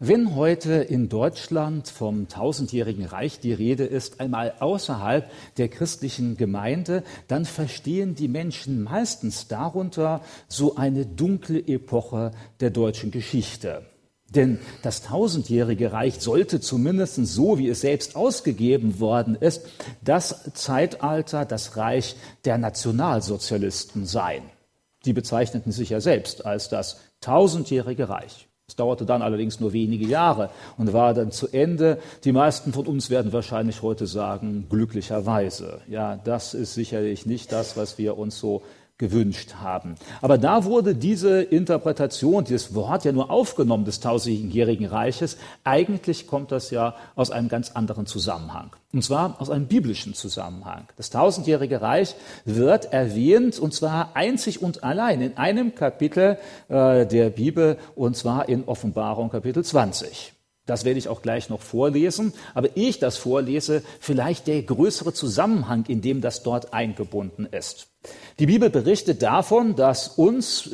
Wenn heute in Deutschland vom tausendjährigen Reich die Rede ist, einmal außerhalb der christlichen Gemeinde, dann verstehen die Menschen meistens darunter so eine dunkle Epoche der deutschen Geschichte. Denn das tausendjährige Reich sollte zumindest so, wie es selbst ausgegeben worden ist, das Zeitalter, das Reich der Nationalsozialisten sein. Die bezeichneten sich ja selbst als das tausendjährige Reich. Es dauerte dann allerdings nur wenige Jahre und war dann zu Ende. Die meisten von uns werden wahrscheinlich heute sagen, glücklicherweise. Ja, das ist sicherlich nicht das, was wir uns so gewünscht haben. Aber da wurde diese Interpretation, dieses Wort ja nur aufgenommen des tausendjährigen Reiches. Eigentlich kommt das ja aus einem ganz anderen Zusammenhang. Und zwar aus einem biblischen Zusammenhang. Das tausendjährige Reich wird erwähnt, und zwar einzig und allein in einem Kapitel der Bibel, und zwar in Offenbarung Kapitel 20. Das werde ich auch gleich noch vorlesen, aber ehe ich das vorlese, vielleicht der größere Zusammenhang, in dem das dort eingebunden ist. Die Bibel berichtet davon, dass uns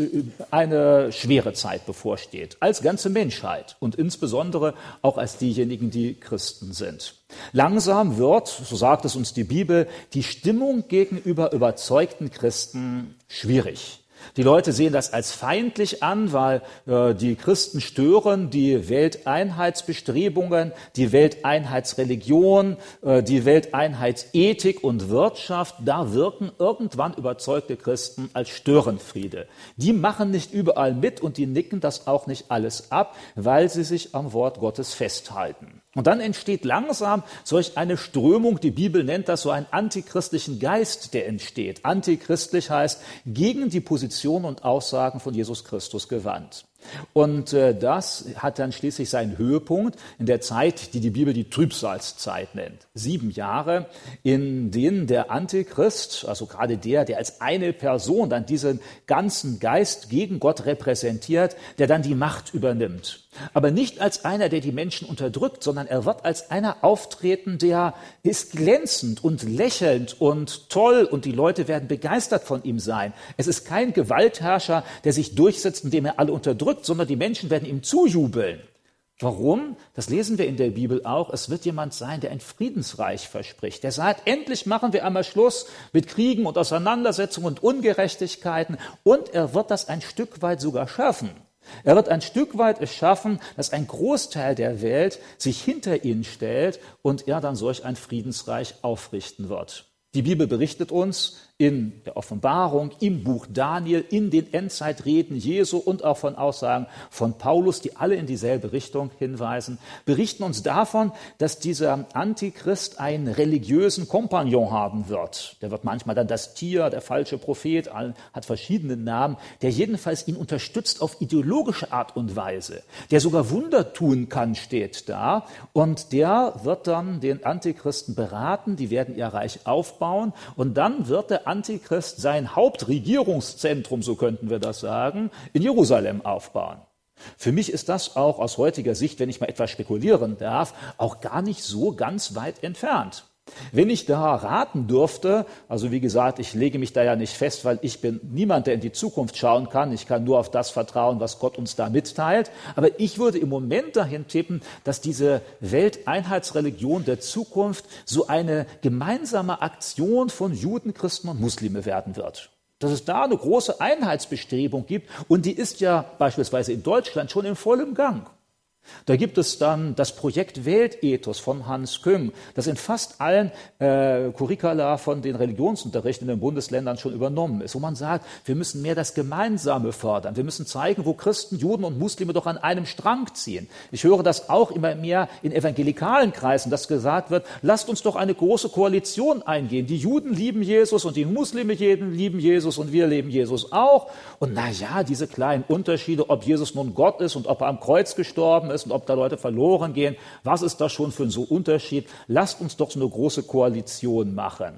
eine schwere Zeit bevorsteht, als ganze Menschheit und insbesondere auch als diejenigen, die Christen sind. Langsam wird, so sagt es uns die Bibel, die Stimmung gegenüber überzeugten Christen schwierig. Die Leute sehen das als feindlich an, weil die Christen stören die Welteinheitsbestrebungen, die Welteinheitsreligion, die Welteinheitsethik und Wirtschaft. Da wirken irgendwann überzeugte Christen als Störenfriede. Die machen nicht überall mit und die nicken das auch nicht alles ab, weil sie sich am Wort Gottes festhalten. Und dann entsteht langsam solch eine Strömung, die Bibel nennt das so einen antichristlichen Geist, der entsteht. Antichristlich heißt gegen die Position und Aussagen von Jesus Christus gewandt. Und das hat dann schließlich seinen Höhepunkt in der Zeit, die die Bibel die Trübsalzeit nennt. 7 Jahre, in denen der Antichrist, also gerade der als eine Person dann diesen ganzen Geist gegen Gott repräsentiert, der dann die Macht übernimmt. Aber nicht als einer, der die Menschen unterdrückt, sondern er wird als einer auftreten, der ist glänzend und lächelnd und toll und die Leute werden begeistert von ihm sein. Es ist kein Gewaltherrscher, der sich durchsetzt, indem er alle unterdrückt, sondern die Menschen werden ihm zujubeln. Warum? Das lesen wir in der Bibel auch. Es wird jemand sein, der ein Friedensreich verspricht. Der sagt, endlich machen wir einmal Schluss mit Kriegen und Auseinandersetzungen und Ungerechtigkeiten. Und er wird das ein Stück weit sogar schaffen. Er wird ein Stück weit es schaffen, dass ein Großteil der Welt sich hinter ihn stellt und er dann solch ein Friedensreich aufrichten wird. Die Bibel berichtet uns in der Offenbarung, im Buch Daniel, in den Endzeitreden Jesu und auch von Aussagen von Paulus, die alle in dieselbe Richtung hinweisen, berichten uns davon, dass dieser Antichrist einen religiösen Kompagnon haben wird. Der wird manchmal dann das Tier, der falsche Prophet, hat verschiedene Namen, der jedenfalls ihn unterstützt auf ideologische Art und Weise, der sogar Wunder tun kann, steht da. Und der wird dann den Antichristen beraten, die werden ihr Reich aufbauen und dann wird der Antichrist sein Hauptregierungszentrum, so könnten wir das sagen, in Jerusalem aufbauen. Für mich ist das auch aus heutiger Sicht, wenn ich mal etwas spekulieren darf, auch gar nicht so ganz weit entfernt. Wenn ich da raten dürfte, also wie gesagt, ich lege mich da ja nicht fest, weil ich bin niemand, der in die Zukunft schauen kann. Ich kann nur auf das vertrauen, was Gott uns da mitteilt. Aber ich würde im Moment dahin tippen, dass diese Welteinheitsreligion der Zukunft so eine gemeinsame Aktion von Juden, Christen und Muslime werden wird. Dass es da eine große Einheitsbestrebung gibt und die ist ja beispielsweise in Deutschland schon in vollem Gang. Da gibt es dann das Projekt Weltethos von Hans Küng, das in fast allen Curricula von den Religionsunterrichten in den Bundesländern schon übernommen ist, wo man sagt, wir müssen mehr das Gemeinsame fördern, wir müssen zeigen, wo Christen, Juden und Muslime doch an einem Strang ziehen. Ich höre das auch immer mehr in evangelikalen Kreisen, dass gesagt wird, lasst uns doch eine große Koalition eingehen. Die Juden lieben Jesus und die Muslime lieben Jesus und wir lieben Jesus auch. Und naja, diese kleinen Unterschiede, ob Jesus nun Gott ist und ob er am Kreuz gestorben ist und ob da Leute verloren gehen, was ist das schon für so ein Unterschied? Lasst uns doch so eine große Koalition machen.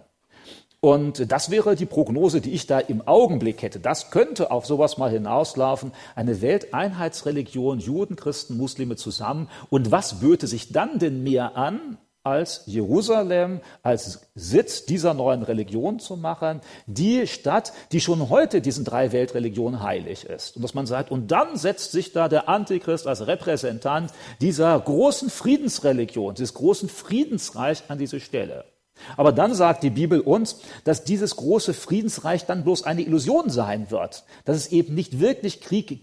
Und das wäre die Prognose, die ich da im Augenblick hätte. Das könnte auf sowas mal hinauslaufen. Eine Welteinheitsreligion, Juden, Christen, Muslime zusammen. Und was böte sich dann denn mehr an, als Jerusalem, als Sitz dieser neuen Religion zu machen, die Stadt, die schon heute diesen 3 Weltreligionen heilig ist. Und dass man sagt, und dann setzt sich da der Antichrist als Repräsentant dieser großen Friedensreligion, dieses großen Friedensreich an diese Stelle. Aber dann sagt die Bibel uns, dass dieses große Friedensreich dann bloß eine Illusion sein wird, dass es eben nicht wirklich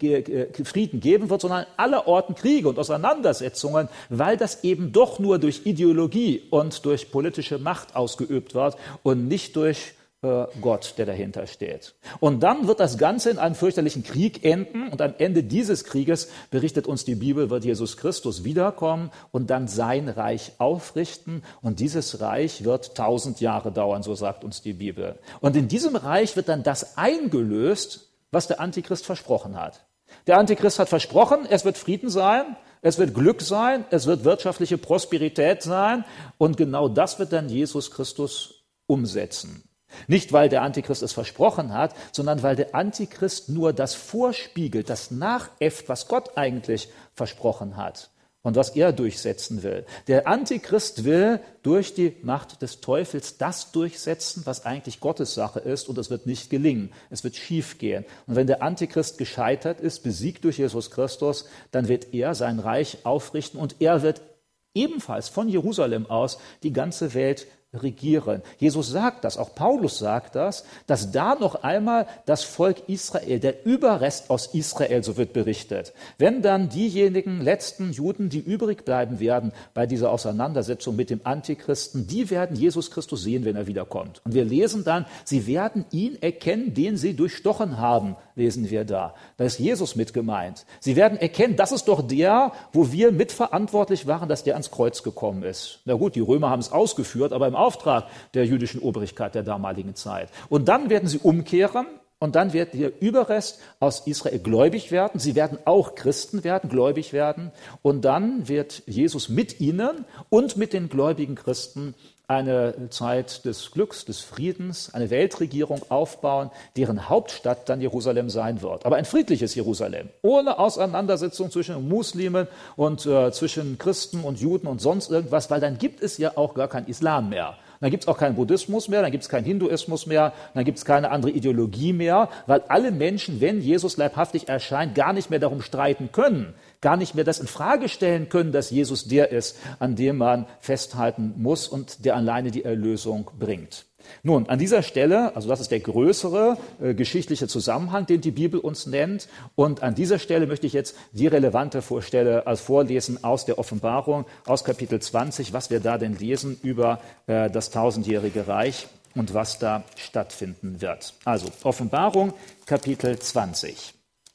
Frieden geben wird, sondern allerorten Kriege und Auseinandersetzungen, weil das eben doch nur durch Ideologie und durch politische Macht ausgeübt wird und nicht durch Gott, der dahinter steht. Und dann wird das Ganze in einem fürchterlichen Krieg enden und am Ende dieses Krieges, berichtet uns die Bibel, wird Jesus Christus wiederkommen und dann sein Reich aufrichten und dieses Reich wird 1000 Jahre dauern, so sagt uns die Bibel. Und in diesem Reich wird dann das eingelöst, was der Antichrist versprochen hat. Der Antichrist hat versprochen, es wird Frieden sein, es wird Glück sein, es wird wirtschaftliche Prosperität sein und genau das wird dann Jesus Christus umsetzen. Nicht, weil der Antichrist es versprochen hat, sondern weil der Antichrist nur das vorspiegelt, das nachäfft, was Gott eigentlich versprochen hat und was er durchsetzen will. Der Antichrist will durch die Macht des Teufels das durchsetzen, was eigentlich Gottes Sache ist, und es wird nicht gelingen. Es wird schiefgehen. Und wenn der Antichrist gescheitert ist, besiegt durch Jesus Christus, dann wird er sein Reich aufrichten und er wird ebenfalls von Jerusalem aus die ganze Welt regieren. Jesus sagt das, auch Paulus sagt das, dass da noch einmal das Volk Israel, der Überrest aus Israel, so wird berichtet, wenn dann diejenigen letzten Juden, die übrig bleiben werden bei dieser Auseinandersetzung mit dem Antichristen, die werden Jesus Christus sehen, wenn er wiederkommt. Und wir lesen dann, sie werden ihn erkennen, den sie durchstochen haben, lesen wir da. Da ist Jesus mit gemeint. Sie werden erkennen, das ist doch der, wo wir mitverantwortlich waren, dass der ans Kreuz gekommen ist. Na gut, die Römer haben es ausgeführt, aber im Auftrag der jüdischen Obrigkeit der damaligen Zeit. Und dann werden sie umkehren und dann wird der Überrest aus Israel gläubig werden. Sie werden auch Christen werden, gläubig werden. Und dann wird Jesus mit ihnen und mit den gläubigen Christen eine Zeit des Glücks, des Friedens, eine Weltregierung aufbauen, deren Hauptstadt dann Jerusalem sein wird. Aber ein friedliches Jerusalem, ohne Auseinandersetzung zwischen Muslimen und zwischen Christen und Juden und sonst irgendwas, weil dann gibt es ja auch gar kein Islam mehr. Dann gibt es auch keinen Buddhismus mehr, dann gibt es keinen Hinduismus mehr, dann gibt es keine andere Ideologie mehr, weil alle Menschen, wenn Jesus leibhaftig erscheint, gar nicht mehr darum streiten können, gar nicht mehr das in Frage stellen können, dass Jesus der ist, an dem man festhalten muss und der alleine die Erlösung bringt. Nun, an dieser Stelle, also das ist der größere geschichtliche Zusammenhang, den die Bibel uns nennt, und an dieser Stelle möchte ich jetzt die relevante Vorstelle vorlesen aus der Offenbarung, aus Kapitel 20, was wir da denn lesen über das 1000-jährige Reich und was da stattfinden wird. Also Offenbarung, Kapitel 20.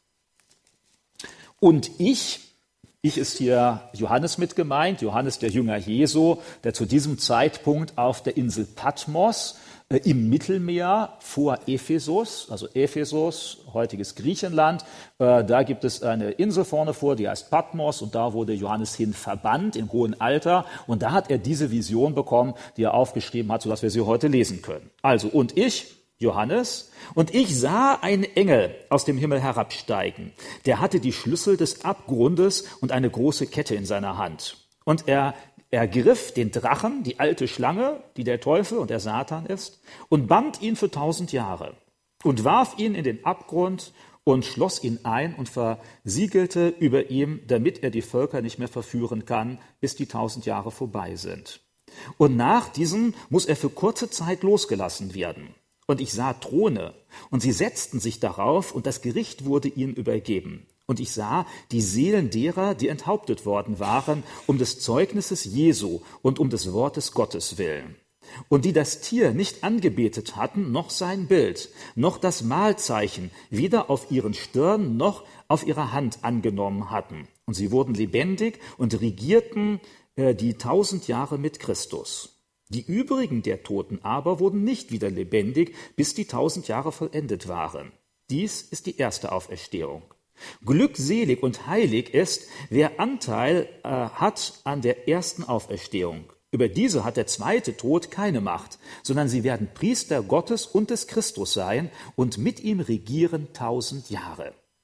Und ich ist hier Johannes mit gemeint, Johannes der Jünger Jesu, der zu diesem Zeitpunkt auf der Insel Patmos im Mittelmeer vor Ephesus, also Ephesus, heutiges Griechenland, da gibt es eine Insel vorne vor, die heißt Patmos, und da wurde Johannes hin verbannt im hohen Alter, und da hat er diese Vision bekommen, die er aufgeschrieben hat, sodass wir sie heute lesen können. Also, und ich, Johannes, und ich sah einen Engel aus dem Himmel herabsteigen. Der hatte die Schlüssel des Abgrundes und eine große Kette in seiner Hand. Und er ergriff den Drachen, die alte Schlange, die der Teufel und der Satan ist, und band ihn für 1000 Jahre und warf ihn in den Abgrund und schloss ihn ein und versiegelte über ihm, damit er die Völker nicht mehr verführen kann, bis die 1000 Jahre vorbei sind. Und nach diesem muss er für kurze Zeit losgelassen werden. Und ich sah Throne, und sie setzten sich darauf, und das Gericht wurde ihnen übergeben. Und ich sah die Seelen derer, die enthauptet worden waren, um des Zeugnisses Jesu und um des Wortes Gottes willen. Und die das Tier nicht angebetet hatten, noch sein Bild, noch das Mahlzeichen, weder auf ihren Stirn noch auf ihrer Hand angenommen hatten. Und sie wurden lebendig und regierten die 1000 Jahre mit Christus. Die übrigen der Toten aber wurden nicht wieder lebendig, bis die 1000 Jahre vollendet waren. Dies ist die erste Auferstehung. Glückselig und heilig ist, wer Anteil hat an der ersten Auferstehung. Über diese hat der zweite Tod keine Macht, sondern sie werden Priester Gottes und des Christus sein und mit ihm regieren 1000 Jahre.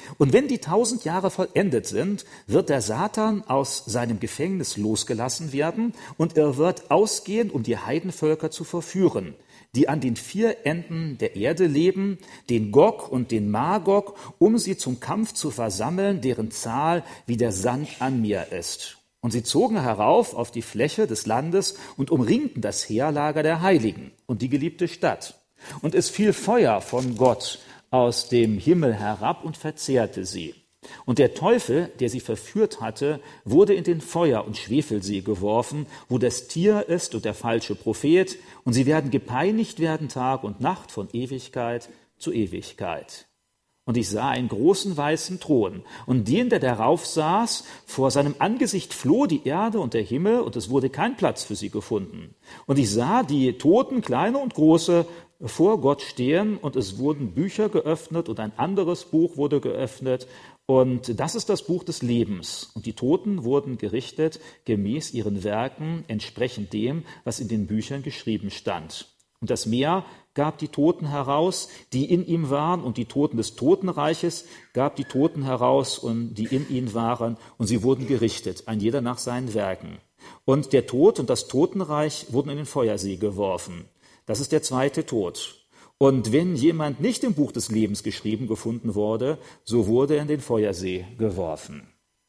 Und wenn die 1000 Jahre vollendet sind, wird der Satan aus seinem Gefängnis losgelassen werden und er wird ausgehen, um die Heidenvölker zu verführen, die an den 4 Enden der Erde leben, den Gog und den Magog, um sie zum Kampf zu versammeln, deren Zahl wie der Sand am Meer ist. Und sie zogen herauf auf die Fläche des Landes und umringten das Heerlager der Heiligen und die geliebte Stadt. Und es fiel Feuer von Gott aus dem Himmel herab und verzehrte sie. Und der Teufel, der sie verführt hatte, wurde in den Feuer- und Schwefelsee geworfen, wo das Tier ist und der falsche Prophet, und sie werden gepeinigt werden Tag und Nacht von Ewigkeit zu Ewigkeit. Und ich sah einen großen weißen Thron, und den, der darauf saß, vor seinem Angesicht floh die Erde und der Himmel, und es wurde kein Platz für sie gefunden. Und ich sah die Toten, kleine und große, vor Gott stehen, und es wurden Bücher geöffnet und ein anderes Buch wurde geöffnet, und das ist das Buch des Lebens. Und die Toten wurden gerichtet gemäß ihren Werken, entsprechend dem, was in den Büchern geschrieben stand. Und das Meer gab die Toten heraus, die in ihm waren, und die Toten des Totenreiches gab die Toten heraus, und die in ihnen waren, und sie wurden gerichtet, ein jeder nach seinen Werken. Und der Tod und das Totenreich wurden in den Feuersee geworfen. Das ist der zweite Tod. Und wenn jemand nicht im Buch des Lebens geschrieben gefunden wurde, so wurde er in den Feuersee geworfen.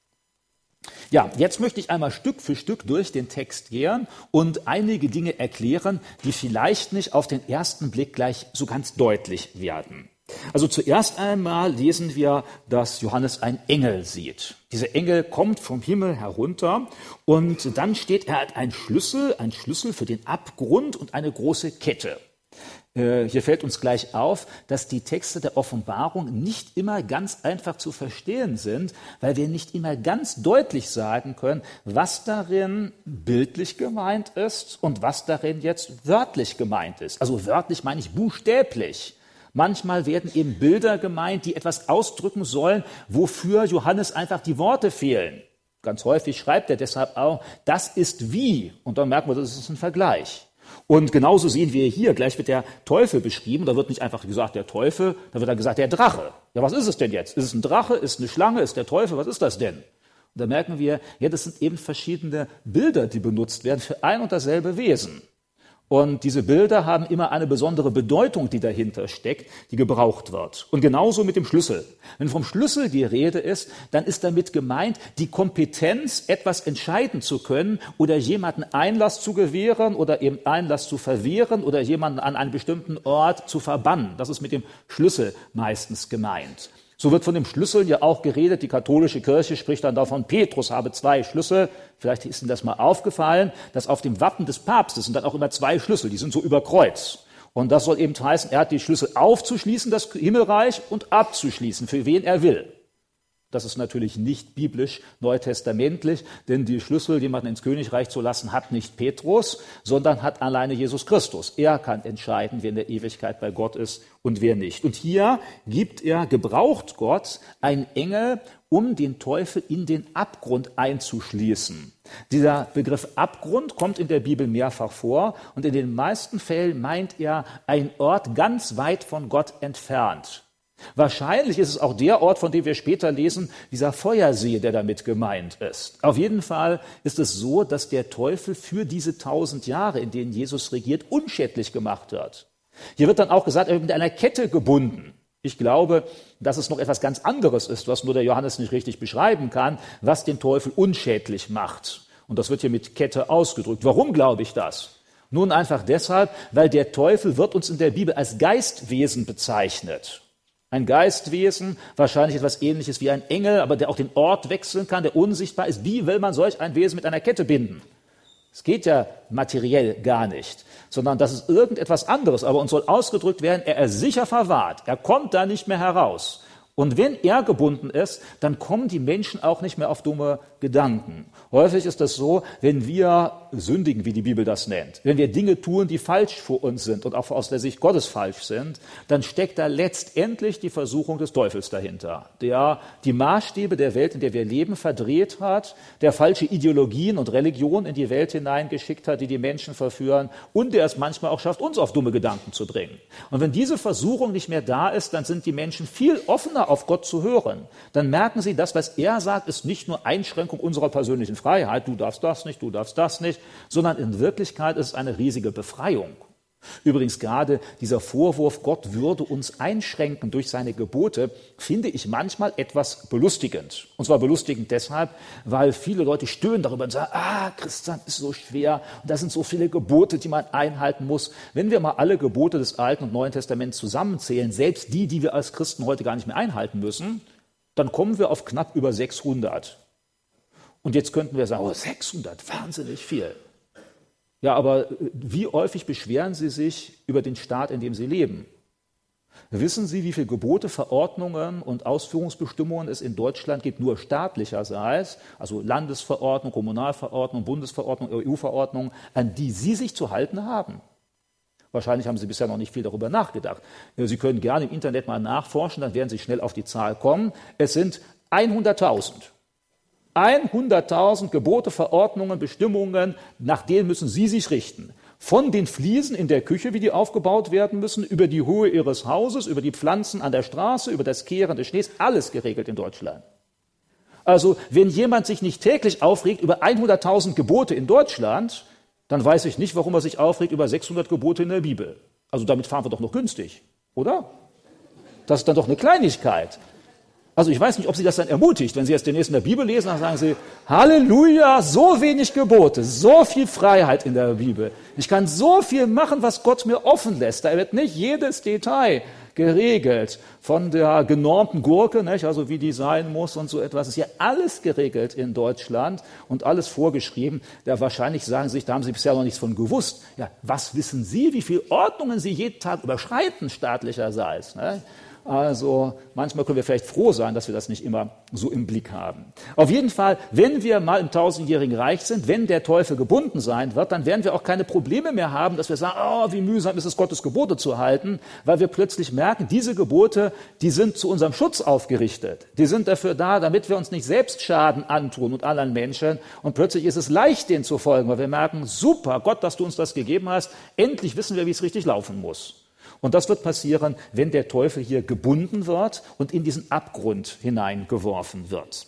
Ja, jetzt möchte ich einmal Stück für Stück durch den Text gehen und einige Dinge erklären, die vielleicht nicht auf den ersten Blick gleich so ganz deutlich werden. Also zuerst einmal lesen wir, dass Johannes einen Engel sieht. Dieser Engel kommt vom Himmel herunter und dann steht, er hat einen Schlüssel für den Abgrund und eine große Kette. Hier fällt uns gleich auf, dass die Texte der Offenbarung nicht immer ganz einfach zu verstehen sind, weil wir nicht immer ganz deutlich sagen können, was darin bildlich gemeint ist und was darin jetzt wörtlich gemeint ist. Also wörtlich meine ich buchstäblich. Manchmal werden eben Bilder gemeint, die etwas ausdrücken sollen, wofür Johannes einfach die Worte fehlen. Ganz häufig schreibt er deshalb auch, das ist wie. Und dann merken wir, das ist ein Vergleich. Und genauso sehen wir hier, gleich wird der Teufel beschrieben. Da wird nicht einfach gesagt, der Teufel, da wird dann gesagt, der Drache. Ja, was ist es denn jetzt? Ist es ein Drache? Ist es eine Schlange? Ist der Teufel? Was ist das denn? Und da merken wir, ja, das sind eben verschiedene Bilder, die benutzt werden für ein und dasselbe Wesen. Und diese Bilder haben immer eine besondere Bedeutung, die dahinter steckt, die gebraucht wird. Und genauso mit dem Schlüssel. Wenn vom Schlüssel die Rede ist, dann ist damit gemeint, die Kompetenz, etwas entscheiden zu können oder jemanden Einlass zu gewähren oder eben Einlass zu verwehren oder jemanden an einen bestimmten Ort zu verbannen. Das ist mit dem Schlüssel meistens gemeint. So wird von dem Schlüssel ja auch geredet. Die katholische Kirche spricht dann davon, Petrus habe 2 Schlüssel. Vielleicht ist Ihnen das mal aufgefallen, dass auf dem Wappen des Papstes sind dann auch immer 2 Schlüssel, die sind so über Kreuz. Und das soll eben heißen, er hat die Schlüssel aufzuschließen, das Himmelreich, und abzuschließen, für wen er will. Das ist natürlich nicht biblisch, neutestamentlich, denn die Schlüssel, jemanden ins Königreich zu lassen, hat nicht Petrus, sondern hat alleine Jesus Christus. Er kann entscheiden, wer in der Ewigkeit bei Gott ist und wer nicht. Und hier gebraucht Gott einen Engel, um den Teufel in den Abgrund einzuschließen. Dieser Begriff Abgrund kommt in der Bibel mehrfach vor und in den meisten Fällen meint er einen Ort ganz weit von Gott entfernt. Wahrscheinlich ist es auch der Ort, von dem wir später lesen, dieser Feuersee, der damit gemeint ist. Auf jeden Fall ist es so, dass der Teufel für diese 1000 Jahre, in denen Jesus regiert, unschädlich gemacht wird. Hier wird dann auch gesagt, er wird mit einer Kette gebunden. Ich glaube, dass es noch etwas ganz anderes ist, was nur der Johannes nicht richtig beschreiben kann, was den Teufel unschädlich macht. Und das wird hier mit Kette ausgedrückt. Warum glaube ich das? Nun einfach deshalb, weil der Teufel wird uns in der Bibel als Geistwesen bezeichnet. Ein Geistwesen, wahrscheinlich etwas Ähnliches wie ein Engel, aber der auch den Ort wechseln kann, der unsichtbar ist. Wie will man solch ein Wesen mit einer Kette binden? Es geht ja materiell gar nicht, sondern das ist irgendetwas anderes. Aber uns soll ausgedrückt werden, er ist sicher verwahrt. Er kommt da nicht mehr heraus. Und wenn er gebunden ist, dann kommen die Menschen auch nicht mehr auf dumme Gedanken. Häufig ist es so, wenn wir sündigen, wie die Bibel das nennt, wenn wir Dinge tun, die falsch für uns sind und auch aus der Sicht Gottes falsch sind, dann steckt da letztendlich die Versuchung des Teufels dahinter, der die Maßstäbe der Welt, in der wir leben, verdreht hat, der falsche Ideologien und Religionen in die Welt hineingeschickt hat, die die Menschen verführen und der es manchmal auch schafft, uns auf dumme Gedanken zu bringen. Und wenn diese Versuchung nicht mehr da ist, dann sind die Menschen viel offener länger auf Gott zu hören, dann merken Sie, das, was er sagt, ist nicht nur Einschränkung unserer persönlichen Freiheit, du darfst das nicht, du darfst das nicht, sondern in Wirklichkeit ist es eine riesige Befreiung. Übrigens gerade dieser Vorwurf, Gott würde uns einschränken durch seine Gebote, finde ich manchmal etwas belustigend. Und zwar belustigend deshalb, weil viele Leute stöhnen darüber und sagen, Christsein ist so schwer und da sind so viele Gebote, die man einhalten muss. Wenn wir mal alle Gebote des Alten und Neuen Testaments zusammenzählen, selbst die wir als Christen heute gar nicht mehr einhalten müssen, dann kommen wir auf knapp über 600. Und jetzt könnten wir sagen, 600, wahnsinnig viel. Ja, aber wie häufig beschweren Sie sich über den Staat, in dem Sie leben? Wissen Sie, wie viele Gebote, Verordnungen und Ausführungsbestimmungen es in Deutschland gibt, nur staatlicherseits, also Landesverordnung, Kommunalverordnung, Bundesverordnung, EU-Verordnung, an die Sie sich zu halten haben? Wahrscheinlich haben Sie bisher noch nicht viel darüber nachgedacht. Sie können gerne im Internet mal nachforschen, dann werden Sie schnell auf die Zahl kommen. Es sind 100.000. 100.000 Gebote, Verordnungen, Bestimmungen, nach denen müssen Sie sich richten. Von den Fliesen in der Küche, wie die aufgebaut werden müssen, über die Höhe Ihres Hauses, über die Pflanzen an der Straße, über das Kehren des Schnees, alles geregelt in Deutschland. Also wenn jemand sich nicht täglich aufregt über 100.000 Gebote in Deutschland, dann weiß ich nicht, warum er sich aufregt über 600 Gebote in der Bibel. Also damit fahren wir doch noch günstig, oder? Das ist dann doch eine Kleinigkeit. Also ich weiß nicht, ob Sie das dann ermutigt, wenn Sie jetzt demnächst in der Bibel lesen, dann sagen Sie, Halleluja, so wenig Gebote, so viel Freiheit in der Bibel. Ich kann so viel machen, was Gott mir offen lässt. Da wird nicht jedes Detail geregelt, von der genormten Gurke, nicht? Also wie die sein muss und so etwas. Ist ja alles geregelt in Deutschland und alles vorgeschrieben. Ja, wahrscheinlich sagen Sie sich, da haben Sie bisher noch nichts von gewusst. Ja, was wissen Sie, wie viele Ordnungen Sie jeden Tag überschreiten staatlicherseits? Ne? Also manchmal können wir vielleicht froh sein, dass wir das nicht immer so im Blick haben. Auf jeden Fall, wenn wir mal im 1000-jährigen Reich sind, wenn der Teufel gebunden sein wird, dann werden wir auch keine Probleme mehr haben, dass wir sagen, wie mühsam ist es, Gottes Gebote zu halten, weil wir plötzlich merken, diese Gebote, die sind zu unserem Schutz aufgerichtet. Die sind dafür da, damit wir uns nicht selbst Schaden antun und anderen Menschen. Und plötzlich ist es leicht, denen zu folgen, weil wir merken, super, Gott, dass du uns das gegeben hast, endlich wissen wir, wie es richtig laufen muss. Und das wird passieren, wenn der Teufel hier gebunden wird und in diesen Abgrund hineingeworfen wird.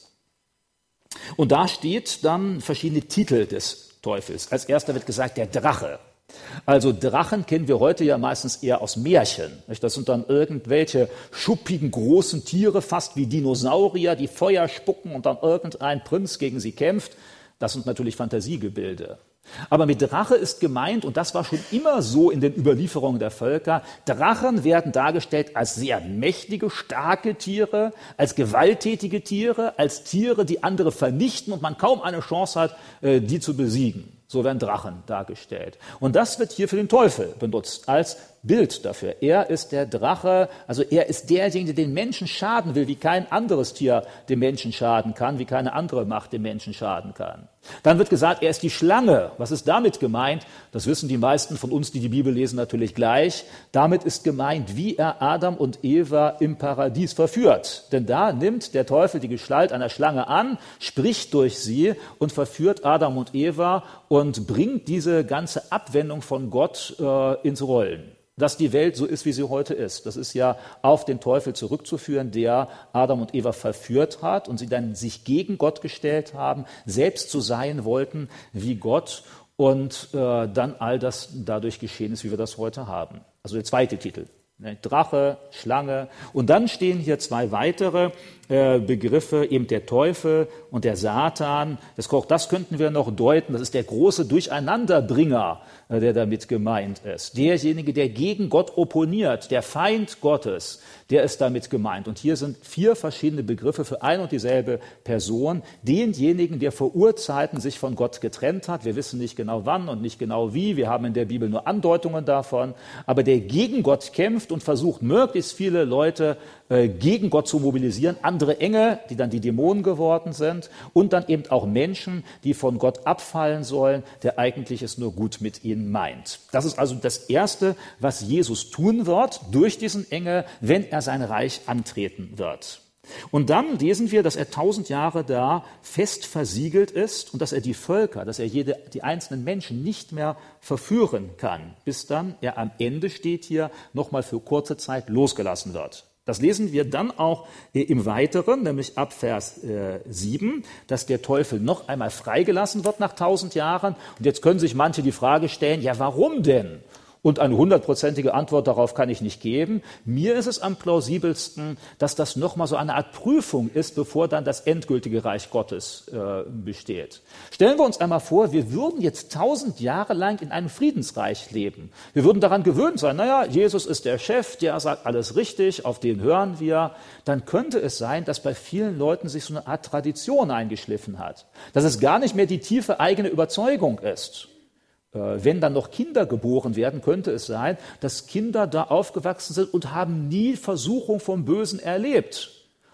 Und da steht dann verschiedene Titel des Teufels. Als erster wird gesagt, der Drache. Also Drachen kennen wir heute ja meistens eher aus Märchen. Das sind dann irgendwelche schuppigen, großen Tiere, fast wie Dinosaurier, die Feuer spucken und dann irgendein Prinz gegen sie kämpft. Das sind natürlich Fantasiegebilde. Aber mit Drache ist gemeint, und das war schon immer so in den Überlieferungen der Völker, Drachen werden dargestellt als sehr mächtige, starke Tiere, als gewalttätige Tiere, als Tiere, die andere vernichten und man kaum eine Chance hat, die zu besiegen. So werden Drachen dargestellt. Und das wird hier für den Teufel benutzt als Bild dafür. Er ist der Drache, also er ist derjenige, der den Menschen schaden will, wie kein anderes Tier dem Menschen schaden kann, wie keine andere Macht dem Menschen schaden kann. Dann wird gesagt, er ist die Schlange. Was ist damit gemeint? Das wissen die meisten von uns, die die Bibel lesen, natürlich gleich. Damit ist gemeint, wie er Adam und Eva im Paradies verführt. Denn da nimmt der Teufel die Gestalt einer Schlange an, spricht durch sie und verführt Adam und Eva und bringt diese ganze Abwendung von Gott ins Rollen. Dass die Welt so ist, wie sie heute ist. Das ist ja auf den Teufel zurückzuführen, der Adam und Eva verführt hat und sie dann sich gegen Gott gestellt haben, selbst so sein wollten wie Gott und dann all das dadurch geschehen ist, wie wir das heute haben. Also der zweite Titel. Drache, Schlange. Und dann stehen hier zwei weitere Begriffe, eben der Teufel und der Satan. Das könnten wir noch deuten. Das ist der große Durcheinanderbringer, der damit gemeint ist. Derjenige, der gegen Gott opponiert, der Feind Gottes, der ist damit gemeint. Und hier sind 4 verschiedene Begriffe für ein und dieselbe Person. Denjenigen, der vor Urzeiten sich von Gott getrennt hat. Wir wissen nicht genau wann und nicht genau wie. Wir haben in der Bibel nur Andeutungen davon. Aber der gegen Gott kämpft und versucht, möglichst viele Leute gegen Gott zu mobilisieren. Andere Engel, die dann die Dämonen geworden sind. Und dann eben auch Menschen, die von Gott abfallen sollen, der eigentlich es nur gut mit ihnen meint. Das ist also das Erste, was Jesus tun wird durch diesen Engel, wenn er sein Reich antreten wird. Und dann lesen wir, dass er 1000 Jahre da fest versiegelt ist und dass er die Völker, dass er die einzelnen Menschen nicht mehr verführen kann, bis dann er am Ende, steht hier, nochmal für kurze Zeit losgelassen wird. Das lesen wir dann auch im Weiteren, nämlich ab Vers 7, dass der Teufel noch einmal freigelassen wird nach 1000 Jahren. Und jetzt können sich manche die Frage stellen, ja, warum denn? Und eine 100%ige Antwort darauf kann ich nicht geben. Mir ist es am plausibelsten, dass das nochmal so eine Art Prüfung ist, bevor dann das endgültige Reich Gottes besteht. Stellen wir uns einmal vor, wir würden jetzt 1000 Jahre lang in einem Friedensreich leben. Wir würden daran gewöhnt sein, naja, Jesus ist der Chef, der sagt alles richtig, auf den hören wir. Dann könnte es sein, dass bei vielen Leuten sich so eine Art Tradition eingeschliffen hat. Dass es gar nicht mehr die tiefe eigene Überzeugung ist. Wenn dann noch Kinder geboren werden, könnte es sein, dass Kinder da aufgewachsen sind und haben nie Versuchung vom Bösen erlebt.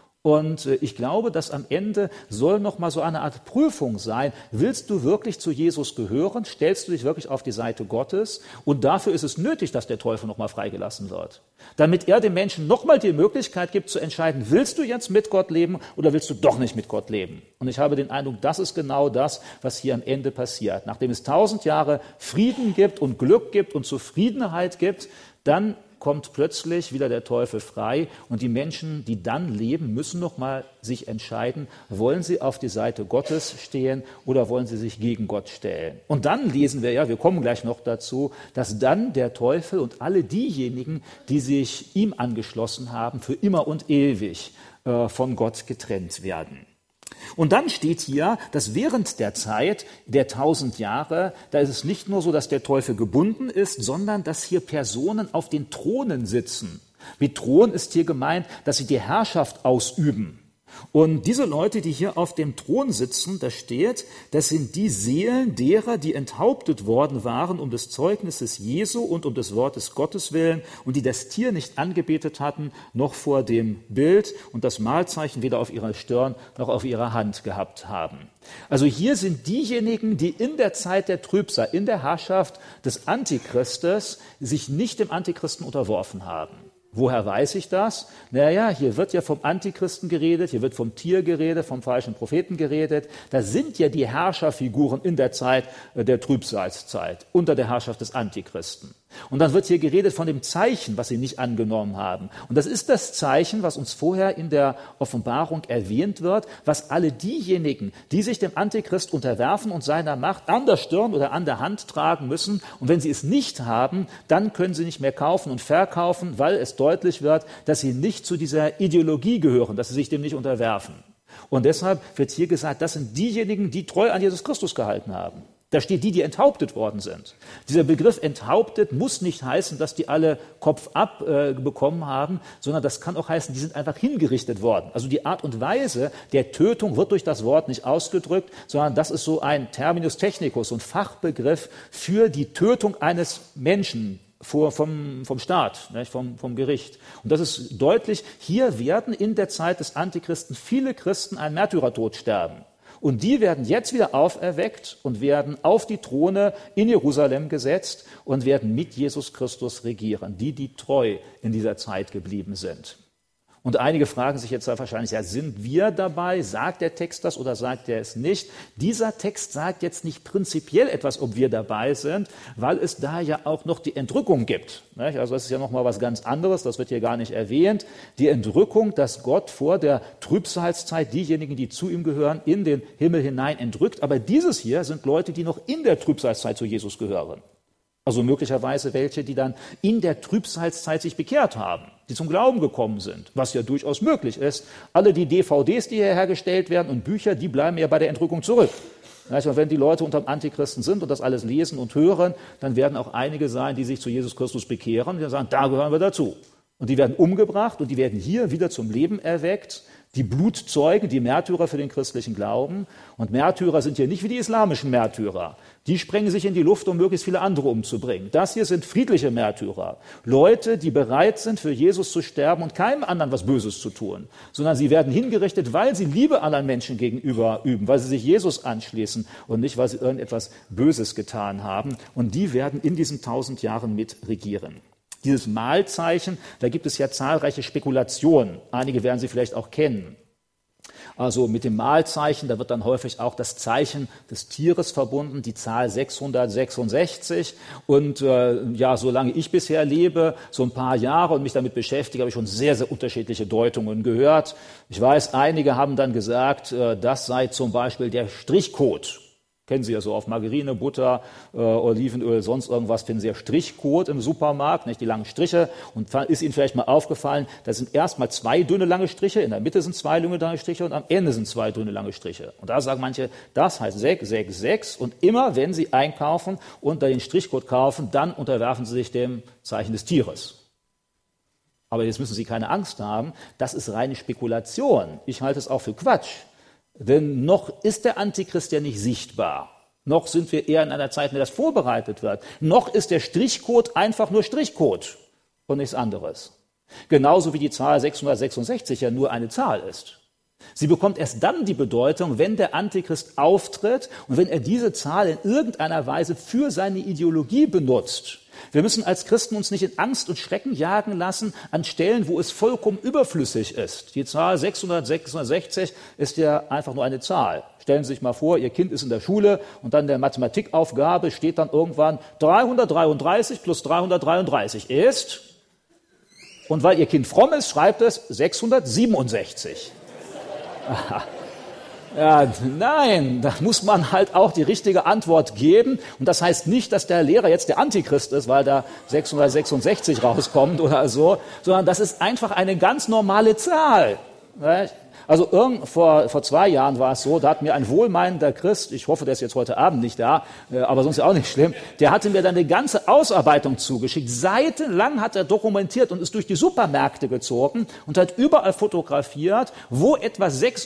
Und ich glaube, dass am Ende soll noch mal so eine Art Prüfung sein. Willst du wirklich zu Jesus gehören? Stellst du dich wirklich auf die Seite Gottes? Und dafür ist es nötig, dass der Teufel noch mal freigelassen wird. Damit er dem Menschen noch mal die Möglichkeit gibt zu entscheiden, willst du jetzt mit Gott leben oder willst du doch nicht mit Gott leben? Und ich habe den Eindruck, das ist genau das, was hier am Ende passiert. Nachdem es 1000 Jahre Frieden gibt und Glück gibt und Zufriedenheit gibt, dann kommt plötzlich wieder der Teufel frei und die Menschen, die dann leben, müssen noch mal sich entscheiden, wollen sie auf die Seite Gottes stehen oder wollen sie sich gegen Gott stellen. Und dann lesen wir wir kommen gleich noch dazu, dass dann der Teufel und alle diejenigen, die sich ihm angeschlossen haben, für immer und ewig von Gott getrennt werden. Und dann steht hier, dass während der Zeit der 1000 Jahre, da ist es nicht nur so, dass der Teufel gebunden ist, sondern dass hier Personen auf den Thronen sitzen. Mit Thron ist hier gemeint, dass sie die Herrschaft ausüben. Und diese Leute, die hier auf dem Thron sitzen, da steht, das sind die Seelen derer, die enthauptet worden waren um des Zeugnisses Jesu und um des Wortes Gottes willen und die das Tier nicht angebetet hatten, noch vor dem Bild und das Mahlzeichen weder auf ihrer Stirn noch auf ihrer Hand gehabt haben. Also hier sind diejenigen, die in der Zeit der Trübsal, in der Herrschaft des Antichristes, sich nicht dem Antichristen unterworfen haben. Woher weiß ich das? Naja, hier wird ja vom Antichristen geredet, hier wird vom Tier geredet, vom falschen Propheten geredet. Da sind ja die Herrscherfiguren in der Zeit der Trübsalzeit, unter der Herrschaft des Antichristen. Und dann wird hier geredet von dem Zeichen, was sie nicht angenommen haben. Und das ist das Zeichen, was uns vorher in der Offenbarung erwähnt wird, was alle diejenigen, die sich dem Antichrist unterwerfen und seiner Macht an der Stirn oder an der Hand tragen müssen. Und wenn sie es nicht haben, dann können sie nicht mehr kaufen und verkaufen, weil es deutlich wird, dass sie nicht zu dieser Ideologie gehören, dass sie sich dem nicht unterwerfen. Und deshalb wird hier gesagt, das sind diejenigen, die treu an Jesus Christus gehalten haben. Da steht die enthauptet worden sind. Dieser Begriff enthauptet muss nicht heißen, dass die alle Kopf ab bekommen haben, sondern das kann auch heißen, die sind einfach hingerichtet worden. Also die Art und Weise der Tötung wird durch das Wort nicht ausgedrückt, sondern das ist so ein Terminus technicus, so ein Fachbegriff für die Tötung eines Menschen vom Staat, vom Gericht. Und das ist deutlich, hier werden in der Zeit des Antichristen viele Christen einen Märtyrertod sterben. Und die werden jetzt wieder auferweckt und werden auf die Throne in Jerusalem gesetzt und werden mit Jesus Christus regieren, die treu in dieser Zeit geblieben sind. Und einige fragen sich jetzt wahrscheinlich, sind wir dabei? Sagt der Text das oder sagt er es nicht? Dieser Text sagt jetzt nicht prinzipiell etwas, ob wir dabei sind, weil es da ja auch noch die Entrückung gibt. Also das ist ja noch mal was ganz anderes, das wird hier gar nicht erwähnt. Die Entrückung, dass Gott vor der Trübsalzeit diejenigen, die zu ihm gehören, in den Himmel hinein entrückt. Aber dieses hier sind Leute, die noch in der Trübsalzeit zu Jesus gehören. Also möglicherweise welche, die dann in der Trübsalzeit sich bekehrt haben, die zum Glauben gekommen sind, was ja durchaus möglich ist. Alle die DVDs, die hier hergestellt werden und Bücher, die bleiben ja bei der Entrückung zurück. Also wenn die Leute unter dem Antichristen sind und das alles lesen und hören, dann werden auch einige sein, die sich zu Jesus Christus bekehren und die sagen, da gehören wir dazu. Und die werden umgebracht und die werden hier wieder zum Leben erweckt. Die Blutzeugen, die Märtyrer für den christlichen Glauben. Und Märtyrer sind hier nicht wie die islamischen Märtyrer. Die sprengen sich in die Luft, um möglichst viele andere umzubringen. Das hier sind friedliche Märtyrer. Leute, die bereit sind, für Jesus zu sterben und keinem anderen was Böses zu tun. Sondern sie werden hingerichtet, weil sie Liebe anderen Menschen gegenüber üben, weil sie sich Jesus anschließen und nicht, weil sie irgendetwas Böses getan haben. Und die werden in diesen 1000 Jahren mit regieren. Dieses Mahlzeichen, da gibt es ja zahlreiche Spekulationen. Einige werden Sie vielleicht auch kennen. Also mit dem Malzeichen, da wird dann häufig auch das Zeichen des Tieres verbunden, die Zahl 666. Und solange ich bisher lebe, so ein paar Jahre und mich damit beschäftige, habe ich schon sehr, sehr unterschiedliche Deutungen gehört. Ich weiß, einige haben dann gesagt, das sei zum Beispiel der Strichcode. Kennen Sie ja so auf Margarine, Butter, Olivenöl, sonst irgendwas, finden Sie ja Strichcode im Supermarkt, nicht die langen Striche. Und ist Ihnen vielleicht mal aufgefallen, da sind erstmal 2 dünne lange Striche, in der Mitte sind 2 dünne lange Striche und am Ende sind 2 dünne lange Striche. Und da sagen manche, das heißt 666. Und immer, wenn Sie einkaufen und den Strichcode kaufen, dann unterwerfen Sie sich dem Zeichen des Tieres. Aber jetzt müssen Sie keine Angst haben, das ist reine Spekulation. Ich halte es auch für Quatsch. Denn noch ist der Antichrist ja nicht sichtbar. Noch sind wir eher in einer Zeit, in der das vorbereitet wird. Noch ist der Strichcode einfach nur Strichcode und nichts anderes. Genauso wie die Zahl 666 ja nur eine Zahl ist. Sie bekommt erst dann die Bedeutung, wenn der Antichrist auftritt und wenn er diese Zahl in irgendeiner Weise für seine Ideologie benutzt. Wir müssen als Christen uns nicht in Angst und Schrecken jagen lassen an Stellen, wo es vollkommen überflüssig ist. Die Zahl 666 ist ja einfach nur eine Zahl. Stellen Sie sich mal vor, Ihr Kind ist in der Schule und dann in der Mathematikaufgabe steht dann irgendwann 333 plus 333 ist, und weil Ihr Kind fromm ist, schreibt es 667. Ja, nein, da muss man halt auch die richtige Antwort geben. Und das heißt nicht, dass der Lehrer jetzt der Antichrist ist, weil da 666 rauskommt oder so, sondern das ist einfach eine ganz normale Zahl. Also vor 2 Jahren war es so, da hat mir ein wohlmeinender Christ, ich hoffe, der ist jetzt heute Abend nicht da, aber sonst auch nicht schlimm, der hatte mir dann eine ganze Ausarbeitung zugeschickt. Seitenlang hat er dokumentiert und ist durch die Supermärkte gezogen und hat überall fotografiert, wo etwa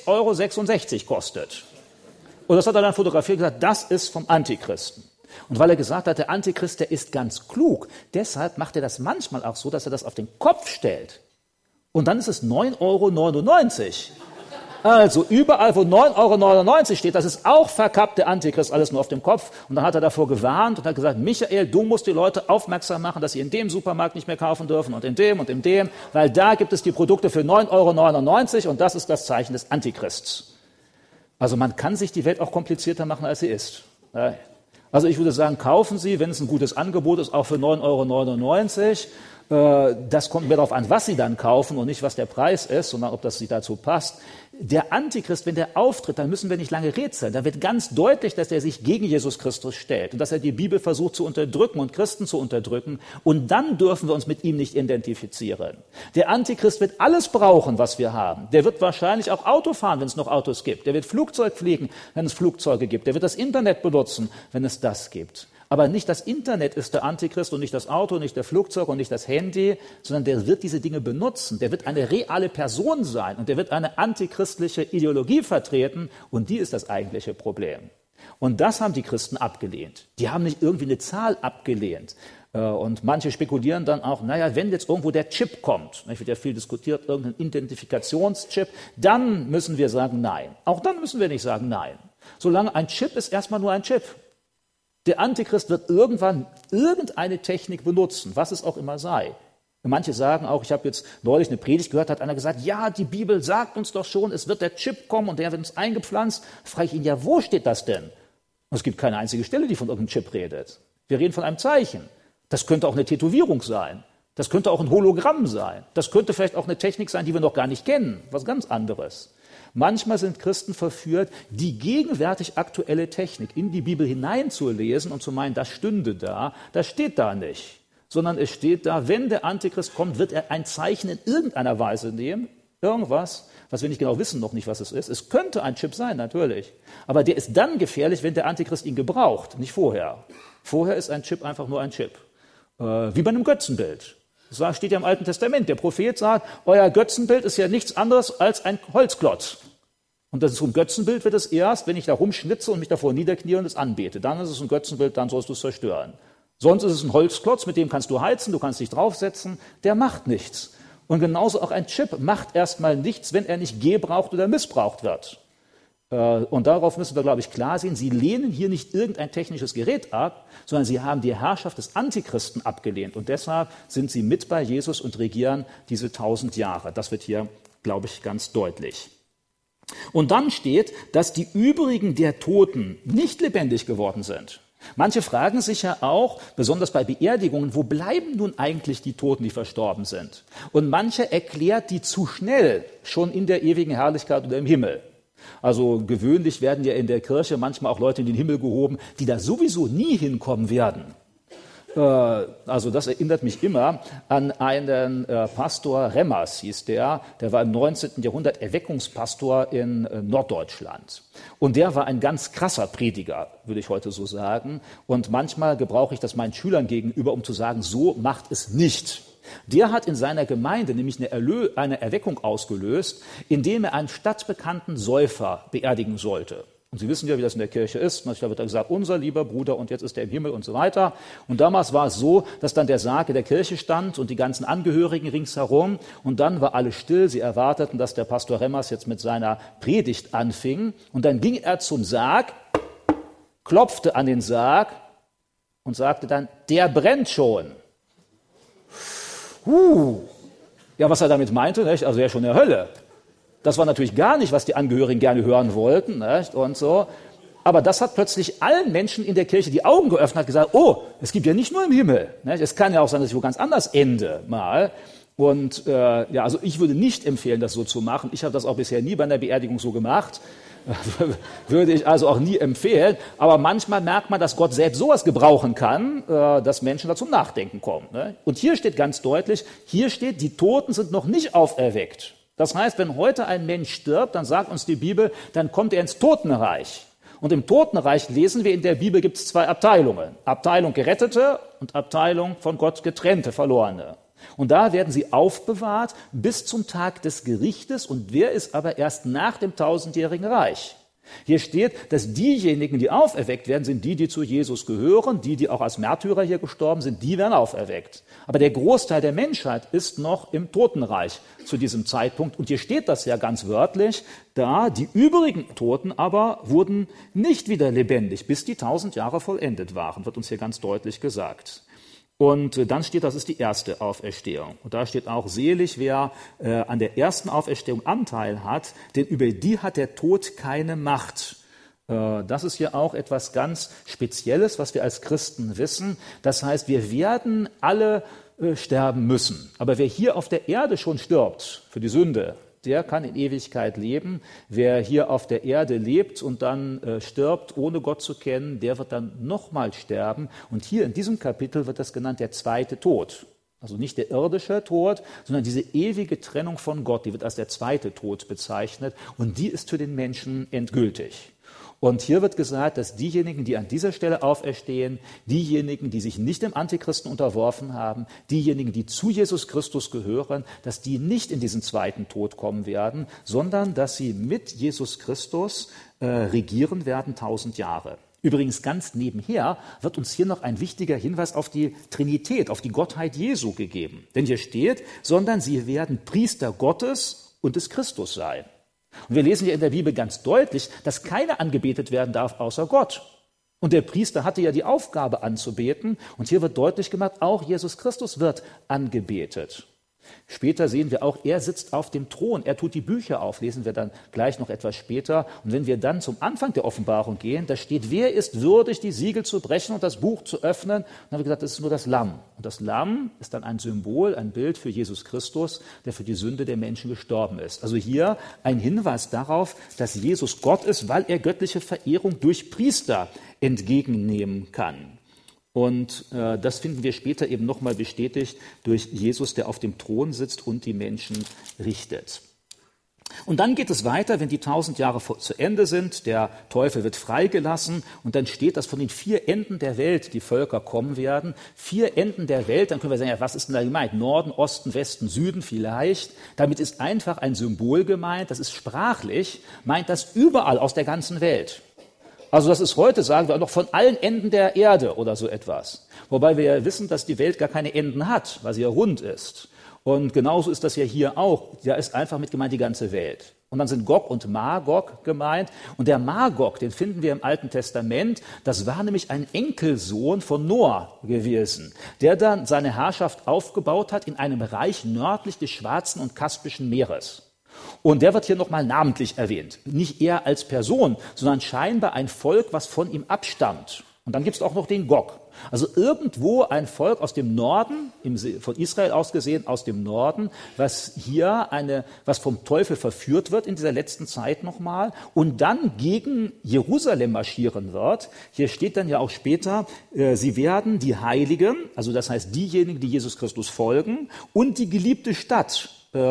6,66 € kostet. Und das hat er dann fotografiert und gesagt, das ist vom Antichristen. Und weil er gesagt hat, der Antichrist, der ist ganz klug, deshalb macht er das manchmal auch so, dass er das auf den Kopf stellt. Und dann ist es 9,99 €. Also überall, wo 9,99 € steht, das ist auch verkappt, der Antichrist, alles nur auf dem Kopf. Und dann hat er davor gewarnt und hat gesagt, Michael, du musst die Leute aufmerksam machen, dass sie in dem Supermarkt nicht mehr kaufen dürfen und in dem, weil da gibt es die Produkte für 9,99 € und das ist das Zeichen des Antichrists. Also man kann sich die Welt auch komplizierter machen, als sie ist. Also ich würde sagen, kaufen Sie, wenn es ein gutes Angebot ist, auch für 9,99 €. Das kommt mehr darauf an, was Sie dann kaufen und nicht, was der Preis ist, sondern ob das Sie dazu passt. Der Antichrist, wenn der auftritt, dann müssen wir nicht lange rätseln. Da wird ganz deutlich, dass er sich gegen Jesus Christus stellt und dass er die Bibel versucht zu unterdrücken und Christen zu unterdrücken. Und dann dürfen wir uns mit ihm nicht identifizieren. Der Antichrist wird alles brauchen, was wir haben. Der wird wahrscheinlich auch Auto fahren, wenn es noch Autos gibt. Der wird Flugzeug fliegen, wenn es Flugzeuge gibt. Der wird das Internet benutzen, wenn es das gibt. Aber nicht das Internet ist der Antichrist und nicht das Auto, nicht der Flugzeug und nicht das Handy, sondern der wird diese Dinge benutzen. Der wird eine reale Person sein und der wird eine antichristliche Ideologie vertreten und die ist das eigentliche Problem. Und das haben die Christen abgelehnt. Die haben nicht irgendwie eine Zahl abgelehnt. Und manche spekulieren dann auch, wenn jetzt irgendwo der Chip kommt, wird ja viel diskutiert, irgendein Identifikationschip, dann müssen wir sagen Nein. Auch dann müssen wir nicht sagen Nein. Solange ein Chip ist, erstmal nur ein Chip. Der Antichrist wird irgendwann irgendeine Technik benutzen, was es auch immer sei. Manche sagen auch, ich habe jetzt neulich eine Predigt gehört, hat einer gesagt, ja, die Bibel sagt uns doch schon, es wird der Chip kommen und der wird uns eingepflanzt. Da frage ich ihn, ja, wo steht das denn? Und es gibt keine einzige Stelle, die von irgendeinem Chip redet. Wir reden von einem Zeichen. Das könnte auch eine Tätowierung sein. Das könnte auch ein Hologramm sein. Das könnte vielleicht auch eine Technik sein, die wir noch gar nicht kennen. Was ganz anderes. Manchmal sind Christen verführt, die gegenwärtig aktuelle Technik in die Bibel hineinzulesen und zu meinen, das stünde da. Das steht da nicht. Sondern es steht da, wenn der Antichrist kommt, wird er ein Zeichen in irgendeiner Weise nehmen. Irgendwas, was wir nicht genau wissen, noch nicht, was es ist. Es könnte ein Chip sein, natürlich. Aber der ist dann gefährlich, wenn der Antichrist ihn gebraucht, nicht vorher. Vorher ist ein Chip einfach nur ein Chip. Wie bei einem Götzenbild. Das steht ja im Alten Testament. Der Prophet sagt, euer Götzenbild ist ja nichts anderes als ein Holzklotz. Und das ist so ein Götzenbild wird es erst, wenn ich da rumschnitze und mich davor niederknie und es anbete. Dann ist es ein Götzenbild, dann sollst du es zerstören. Sonst ist es ein Holzklotz, mit dem kannst du heizen, du kannst dich draufsetzen. Der macht nichts. Und genauso auch ein Chip macht erstmal nichts, wenn er nicht gebraucht oder missbraucht wird. Und darauf müssen wir, glaube ich, klar sehen, sie lehnen hier nicht irgendein technisches Gerät ab, sondern sie haben die Herrschaft des Antichristen abgelehnt. Und deshalb sind sie mit bei Jesus und regieren diese 1000 Jahre. Das wird hier, glaube ich, ganz deutlich. Und dann steht, dass die übrigen der Toten nicht lebendig geworden sind. Manche fragen sich ja auch, besonders bei Beerdigungen, wo bleiben nun eigentlich die Toten, die verstorben sind? Und manche erklärt die zu schnell schon in der ewigen Herrlichkeit oder im Himmel. Also gewöhnlich werden ja in der Kirche manchmal auch Leute in den Himmel gehoben, die da sowieso nie hinkommen werden. Also das erinnert mich immer an einen Pastor Remmers, hieß der war im 19. Jahrhundert Erweckungspastor in Norddeutschland. Und der war ein ganz krasser Prediger, würde ich heute so sagen. Und manchmal gebrauche ich das meinen Schülern gegenüber, um zu sagen, so macht es nicht. Der hat in seiner Gemeinde nämlich eine Erweckung ausgelöst, indem er einen stadtbekannten Säufer beerdigen sollte. Und Sie wissen ja, wie das in der Kirche ist. Manchmal wird da gesagt, unser lieber Bruder und jetzt ist er im Himmel und so weiter. Und damals war es so, dass dann der Sarg in der Kirche stand und die ganzen Angehörigen ringsherum. Und dann war alles still. Sie erwarteten, dass der Pastor Remmers jetzt mit seiner Predigt anfing. Und dann ging er zum Sarg, klopfte an den Sarg und sagte dann, der brennt schon. Ja, was er damit meinte, nicht? Also ja schon in der Hölle. Das war natürlich gar nicht, was die Angehörigen gerne hören wollten, nicht? Und so. Aber das hat plötzlich allen Menschen in der Kirche die Augen geöffnet, hat gesagt, oh, es gibt ja nicht nur im Himmel. Nicht? Es kann ja auch sein, dass ich wo ganz anders ende mal. Und also ich würde nicht empfehlen, das so zu machen. Ich habe das auch bisher nie bei einer Beerdigung so gemacht. Würde ich also auch nie empfehlen. Aber manchmal merkt man, dass Gott selbst sowas gebrauchen kann, dass Menschen da zum Nachdenken kommen. Ne? Und hier steht ganz deutlich, hier steht, die Toten sind noch nicht auferweckt. Das heißt, wenn heute ein Mensch stirbt, dann sagt uns die Bibel, dann kommt er ins Totenreich. Und im Totenreich lesen wir, in der Bibel gibt es zwei Abteilungen. Abteilung Gerettete und Abteilung von Gott getrennte, Verlorene. Und da werden sie aufbewahrt bis zum Tag des Gerichtes. Und wer ist aber erst nach dem 1000-jährigen Reich? Hier steht, dass diejenigen, die auferweckt werden, sind die zu Jesus gehören, die auch als Märtyrer hier gestorben sind, die werden auferweckt. Aber der Großteil der Menschheit ist noch im Totenreich zu diesem Zeitpunkt. Und hier steht das ja ganz wörtlich, da die übrigen Toten aber wurden nicht wieder lebendig, bis die 1000 Jahre vollendet waren, wird uns hier ganz deutlich gesagt. Und dann steht, das ist die erste Auferstehung. Und da steht auch, selig, wer an der ersten Auferstehung Anteil hat, denn über die hat der Tod keine Macht. Das ist ja auch etwas ganz Spezielles, was wir als Christen wissen. Das heißt, wir werden alle sterben müssen. Aber wer hier auf der Erde schon stirbt für die Sünde, der kann in Ewigkeit leben. Wer hier auf der Erde lebt und dann stirbt, ohne Gott zu kennen, der wird dann nochmal sterben. Und hier in diesem Kapitel wird das genannt der zweite Tod. Also nicht der irdische Tod, sondern diese ewige Trennung von Gott, die wird als der zweite Tod bezeichnet. Und die ist für den Menschen endgültig. Und hier wird gesagt, dass diejenigen, die an dieser Stelle auferstehen, diejenigen, die sich nicht dem Antichristen unterworfen haben, diejenigen, die zu Jesus Christus gehören, dass die nicht in diesen zweiten Tod kommen werden, sondern dass sie mit Jesus Christus regieren werden 1000 Jahre. Übrigens ganz nebenher wird uns hier noch ein wichtiger Hinweis auf die Trinität, auf die Gottheit Jesu gegeben. Denn hier steht, sondern sie werden Priester Gottes und des Christus sein. Und wir lesen ja in der Bibel ganz deutlich, dass keiner angebetet werden darf außer Gott. Und der Priester hatte ja die Aufgabe anzubeten. Und hier wird deutlich gemacht, auch Jesus Christus wird angebetet. Später sehen wir auch, er sitzt auf dem Thron, er tut die Bücher auf, lesen wir dann gleich noch etwas später. Und wenn wir dann zum Anfang der Offenbarung gehen, da steht, wer ist würdig, die Siegel zu brechen und das Buch zu öffnen? Und dann haben wir gesagt, das ist nur das Lamm. Und das Lamm ist dann ein Symbol, ein Bild für Jesus Christus, der für die Sünde der Menschen gestorben ist. Also hier ein Hinweis darauf, dass Jesus Gott ist, weil er göttliche Verehrung durch Priester entgegennehmen kann. Und das finden wir später eben nochmal bestätigt durch Jesus, der auf dem Thron sitzt und die Menschen richtet. Und dann geht es weiter, wenn die 1000 Jahre zu Ende sind, der Teufel wird freigelassen und dann steht, dass von den 4 Enden der Welt die Völker kommen werden. 4 Enden der Welt, dann können wir sagen, ja, was ist denn da gemeint? Norden, Osten, Westen, Süden vielleicht. Damit ist einfach ein Symbol gemeint, das ist sprachlich, meint das überall aus der ganzen Welt. Also das ist heute, sagen wir, auch noch von allen Enden der Erde oder so etwas. Wobei wir ja wissen, dass die Welt gar keine Enden hat, weil sie ja rund ist. Und genauso ist das ja hier auch. Da ist einfach mit gemeint die ganze Welt. Und dann sind Gog und Magog gemeint. Und der Magog, den finden wir im Alten Testament, das war nämlich ein Enkelsohn von Noah gewesen, der dann seine Herrschaft aufgebaut hat in einem Reich nördlich des Schwarzen und Kaspischen Meeres. Und der wird hier nochmal namentlich erwähnt. Nicht er als Person, sondern scheinbar ein Volk, was von ihm abstammt. Und dann gibt es auch noch den Gog. Also irgendwo ein Volk aus dem Norden, von Israel aus gesehen, aus dem Norden, was vom Teufel verführt wird in dieser letzten Zeit nochmal und dann gegen Jerusalem marschieren wird. Hier steht dann ja auch später, sie werden die Heiligen, also das heißt diejenigen, die Jesus Christus folgen, und die geliebte Stadt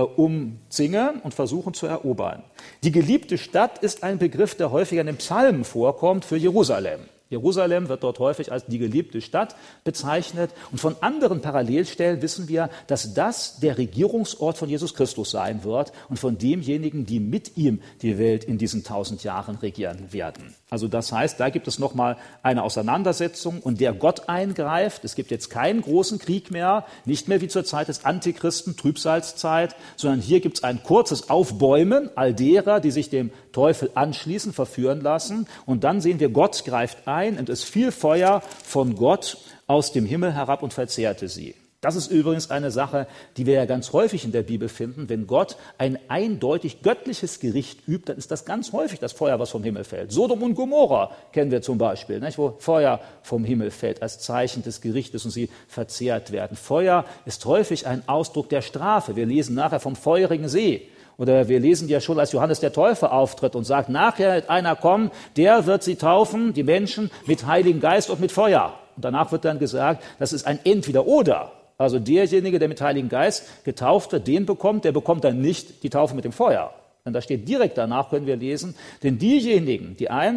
umzingeln und versuchen zu erobern. Die geliebte Stadt ist ein Begriff, der häufiger in den Psalmen vorkommt für Jerusalem. Jerusalem wird dort häufig als die geliebte Stadt bezeichnet. Und von anderen Parallelstellen wissen wir, dass das der Regierungsort von Jesus Christus sein wird und von demjenigen, die mit ihm die Welt in diesen 1000 Jahren regieren werden. Also das heißt, da gibt es nochmal eine Auseinandersetzung, und der Gott eingreift. Es gibt jetzt keinen großen Krieg mehr, nicht mehr wie zur Zeit des Antichristen, Trübsalzeit, sondern hier gibt es ein kurzes Aufbäumen all derer, die sich dem Teufel anschließen, verführen lassen. Und dann sehen wir, Gott greift ein und es fiel Feuer von Gott aus dem Himmel herab und verzehrte sie. Das ist übrigens eine Sache, die wir ja ganz häufig in der Bibel finden. Wenn Gott ein eindeutig göttliches Gericht übt, dann ist das ganz häufig das Feuer, was vom Himmel fällt. Sodom und Gomorra kennen wir zum Beispiel, nicht? Wo Feuer vom Himmel fällt als Zeichen des Gerichtes und sie verzehrt werden. Feuer ist häufig ein Ausdruck der Strafe. Wir lesen nachher vom feurigen See. Oder wir lesen ja schon, als Johannes der Täufer auftritt und sagt, nachher wird einer kommen, der wird sie taufen, die Menschen, mit Heiligen Geist und mit Feuer. Und danach wird dann gesagt, das ist ein Entweder-Oder. Also derjenige, der mit Heiligen Geist getauft wird, der bekommt dann nicht die Taufe mit dem Feuer. Denn da steht direkt danach, können wir lesen, denn diejenigen,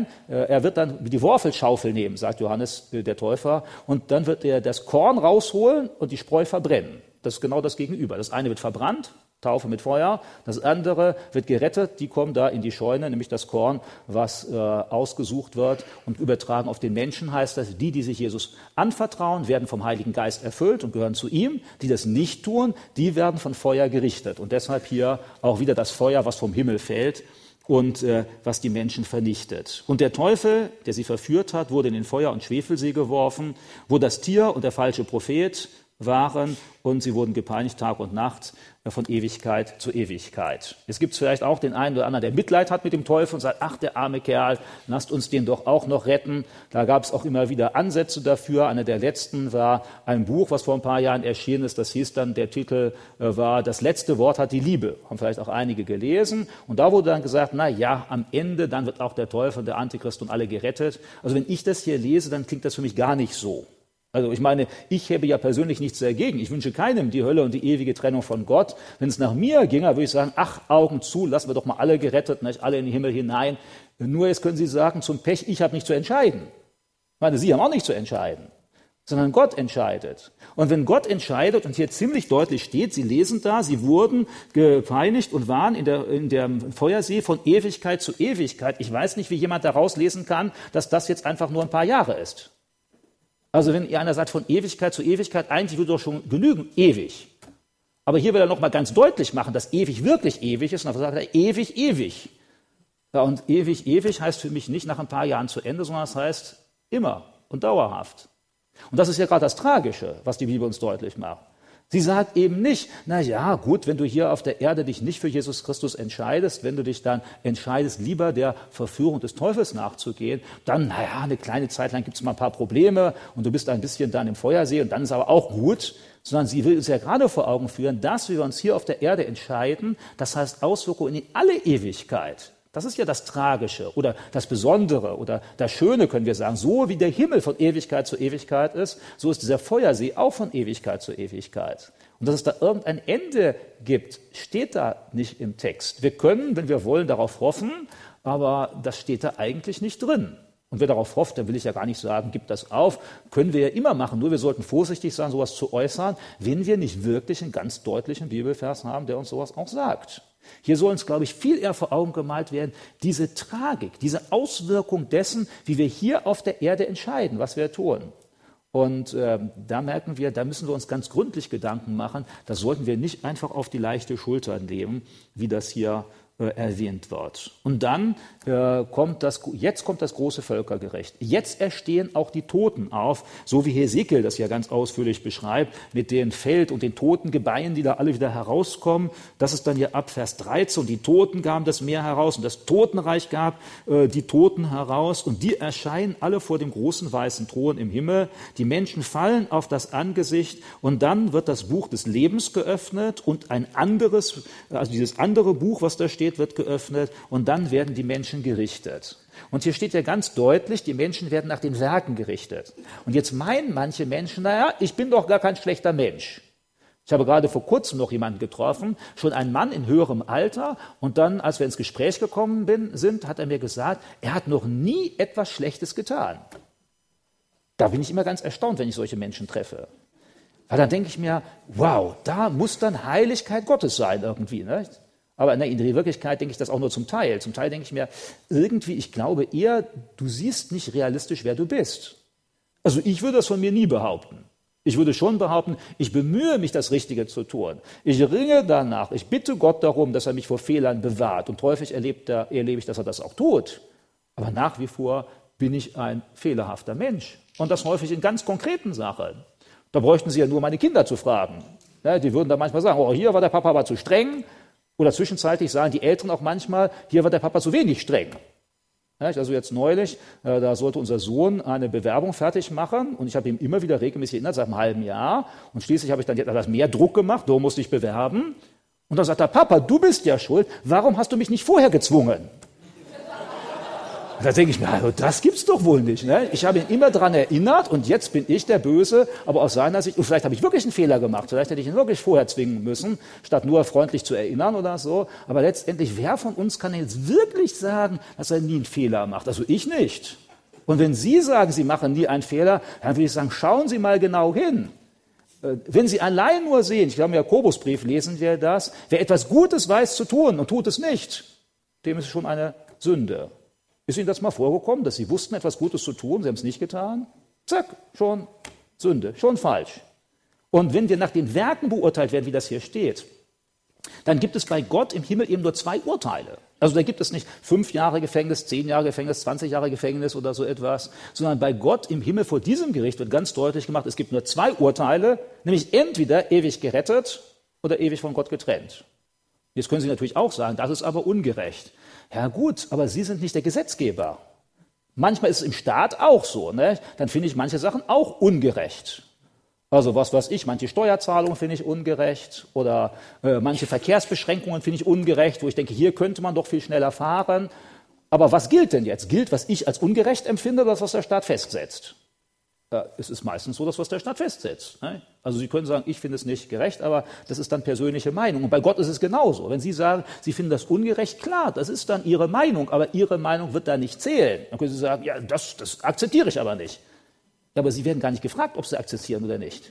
er wird dann die Worfelschaufel nehmen, sagt Johannes der Täufer, und dann wird er das Korn rausholen und die Spreu verbrennen. Das ist genau das Gegenüber. Das eine wird verbrannt, Taufe mit Feuer, das andere wird gerettet, die kommen da in die Scheune, nämlich das Korn, was ausgesucht wird und übertragen auf den Menschen, heißt das, die sich Jesus anvertrauen, werden vom Heiligen Geist erfüllt und gehören zu ihm, die das nicht tun, die werden von Feuer gerichtet. Und deshalb hier auch wieder das Feuer, was vom Himmel fällt und was die Menschen vernichtet. Und der Teufel, der sie verführt hat, wurde in den Feuer- und Schwefelsee geworfen, wo das Tier und der falsche Prophet waren, und sie wurden gepeinigt Tag und Nacht von Ewigkeit zu Ewigkeit. Es gibt vielleicht auch den einen oder anderen, der Mitleid hat mit dem Teufel und sagt, ach, der arme Kerl, lasst uns den doch auch noch retten. Da gab es auch immer wieder Ansätze dafür. Einer der letzten war ein Buch, was vor ein paar Jahren erschienen ist. Das hieß dann, der Titel war Das letzte Wort hat die Liebe. Haben vielleicht auch einige gelesen. Und da wurde dann gesagt, na ja, am Ende, dann wird auch der Teufel, der Antichrist und alle gerettet. Also wenn ich das hier lese, dann klingt das für mich gar nicht so. Also ich meine, ich habe ja persönlich nichts dagegen. Ich wünsche keinem die Hölle und die ewige Trennung von Gott. Wenn es nach mir ginge, würde ich sagen, ach, Augen zu, lassen wir doch mal alle gerettet, nicht alle in den Himmel hinein. Nur jetzt können Sie sagen, zum Pech, ich habe nicht zu entscheiden. Ich meine, Sie haben auch nicht zu entscheiden, sondern Gott entscheidet. Und wenn Gott entscheidet, und hier ziemlich deutlich steht, Sie lesen da, sie wurden gepeinigt und waren in der Feuersee von Ewigkeit zu Ewigkeit. Ich weiß nicht, wie jemand daraus lesen kann, dass das jetzt einfach nur ein paar Jahre ist. Also wenn einer sagt, von Ewigkeit zu Ewigkeit, eigentlich würde doch schon genügen, ewig. Aber hier will er nochmal ganz deutlich machen, dass ewig wirklich ewig ist. Und dann sagt er, ewig, ewig. Ja, und ewig, ewig heißt für mich nicht nach ein paar Jahren zu Ende, sondern das heißt immer und dauerhaft. Und das ist ja gerade das Tragische, was die Bibel uns deutlich macht. Sie sagt eben nicht, na ja, gut, wenn du hier auf der Erde dich nicht für Jesus Christus entscheidest, wenn du dich dann entscheidest, lieber der Verführung des Teufels nachzugehen, dann, na ja, eine kleine Zeit lang gibt es mal ein paar Probleme und du bist ein bisschen dann im Feuersee und dann ist aber auch gut, sondern sie will uns ja gerade vor Augen führen, dass wir uns hier auf der Erde entscheiden, das heißt Auswirkungen in alle Ewigkeit. Das ist ja das Tragische oder das Besondere oder das Schöne, können wir sagen. So wie der Himmel von Ewigkeit zu Ewigkeit ist, so ist dieser Feuersee auch von Ewigkeit zu Ewigkeit. Und dass es da irgendein Ende gibt, steht da nicht im Text. Wir können, wenn wir wollen, darauf hoffen, aber das steht da eigentlich nicht drin. Und wer darauf hofft, dann will ich ja gar nicht sagen, gib das auf, können wir ja immer machen. Nur wir sollten vorsichtig sein, sowas zu äußern, wenn wir nicht wirklich einen ganz deutlichen Bibelvers haben, der uns sowas auch sagt. Hier soll uns, glaube ich, viel eher vor Augen gemalt werden, diese Tragik, diese Auswirkung dessen, wie wir hier auf der Erde entscheiden, was wir tun. Und da merken wir, da müssen wir uns ganz gründlich Gedanken machen. Das sollten wir nicht einfach auf die leichte Schulter nehmen, wie das hier erwähnt wird. Und dann kommt das große Völkergericht. Jetzt erstehen auch die Toten auf, so wie Hesekiel das ja ganz ausführlich beschreibt, mit den Feld- und den toten Gebeinen, die da alle wieder herauskommen. Das ist dann ja ab Vers 13. Und die Toten gaben das Meer heraus und das Totenreich gab die Toten heraus. Und die erscheinen alle vor dem großen weißen Thron im Himmel. Die Menschen fallen auf das Angesicht und dann wird das Buch des Lebens geöffnet und ein anderes, also dieses andere Buch, was da steht, wird geöffnet und dann werden die Menschen gerichtet. Und hier steht ja ganz deutlich, die Menschen werden nach den Werken gerichtet. Und jetzt meinen manche Menschen, naja, ich bin doch gar kein schlechter Mensch. Ich habe gerade vor kurzem noch jemanden getroffen, schon ein Mann in höherem Alter. Und dann, als wir ins Gespräch gekommen sind, hat er mir gesagt, er hat noch nie etwas Schlechtes getan. Da bin ich immer ganz erstaunt, wenn ich solche Menschen treffe. Weil dann denke ich mir, wow, da muss dann Heiligkeit Gottes sein irgendwie, nicht? Aber in der Wirklichkeit denke ich das auch nur zum Teil. Zum Teil denke ich mir, irgendwie, ich glaube eher, du siehst nicht realistisch, wer du bist. Also ich würde das von mir nie behaupten. Ich würde schon behaupten, ich bemühe mich, das Richtige zu tun. Ich ringe danach, ich bitte Gott darum, dass er mich vor Fehlern bewahrt. Und häufig erlebe ich, dass er das auch tut. Aber nach wie vor bin ich ein fehlerhafter Mensch. Und das häufig in ganz konkreten Sachen. Da bräuchten Sie ja nur meine Kinder zu fragen. Ja, die würden da manchmal sagen, oh, hier war der Papa aber zu streng. Oder zwischenzeitlich sagen die Eltern auch manchmal, hier war der Papa zu wenig streng. Ja, also jetzt neulich, da sollte unser Sohn eine Bewerbung fertig machen und ich habe ihm immer wieder regelmäßig erinnert, seit einem halben Jahr. Und schließlich habe ich dann etwas mehr Druck gemacht, du musst dich bewerben. Und dann sagt er, Papa, du bist ja schuld, warum hast du mich nicht vorher gezwungen? Da denke ich mir, also das gibt's doch wohl nicht. Ne? Ich habe ihn immer daran erinnert und jetzt bin ich der Böse, aber aus seiner Sicht, und vielleicht habe ich wirklich einen Fehler gemacht, vielleicht hätte ich ihn wirklich vorher zwingen müssen, statt nur freundlich zu erinnern oder so. Aber letztendlich, wer von uns kann jetzt wirklich sagen, dass er nie einen Fehler macht? Also ich nicht. Und wenn Sie sagen, Sie machen nie einen Fehler, dann würde ich sagen, schauen Sie mal genau hin. Wenn Sie allein nur sehen, ich glaube im Jakobusbrief lesen wir das, wer etwas Gutes weiß zu tun und tut es nicht, dem ist es schon eine Sünde. Ist Ihnen das mal vorgekommen, dass Sie wussten, etwas Gutes zu tun, Sie haben es nicht getan? Zack, schon Sünde, schon falsch. Und wenn wir nach den Werken beurteilt werden, wie das hier steht, dann gibt es bei Gott im Himmel eben nur 2 Urteile. Also da gibt es nicht 5 Jahre Gefängnis, 10 Jahre Gefängnis, 20 Jahre Gefängnis oder so etwas, sondern bei Gott im Himmel vor diesem Gericht wird ganz deutlich gemacht, es gibt nur 2 Urteile, nämlich entweder ewig gerettet oder ewig von Gott getrennt. Jetzt können Sie natürlich auch sagen, das ist aber ungerecht. Ja gut, aber Sie sind nicht der Gesetzgeber. Manchmal ist es im Staat auch so. Ne? Dann finde ich manche Sachen auch ungerecht. Also was weiß ich, manche Steuerzahlungen finde ich ungerecht oder manche Verkehrsbeschränkungen finde ich ungerecht, wo ich denke, hier könnte man doch viel schneller fahren. Aber was gilt denn jetzt? Gilt, was ich als ungerecht empfinde oder das, was der Staat festsetzt? Es ist meistens so, das, was der Staat festsetzt. Ne? Also Sie können sagen, ich finde es nicht gerecht, aber das ist dann persönliche Meinung. Und bei Gott ist es genauso. Wenn Sie sagen, Sie finden das ungerecht, klar, das ist dann Ihre Meinung, aber Ihre Meinung wird da nicht zählen. Dann können Sie sagen, ja, das akzeptiere ich aber nicht. Ja, aber Sie werden gar nicht gefragt, ob Sie akzeptieren oder nicht.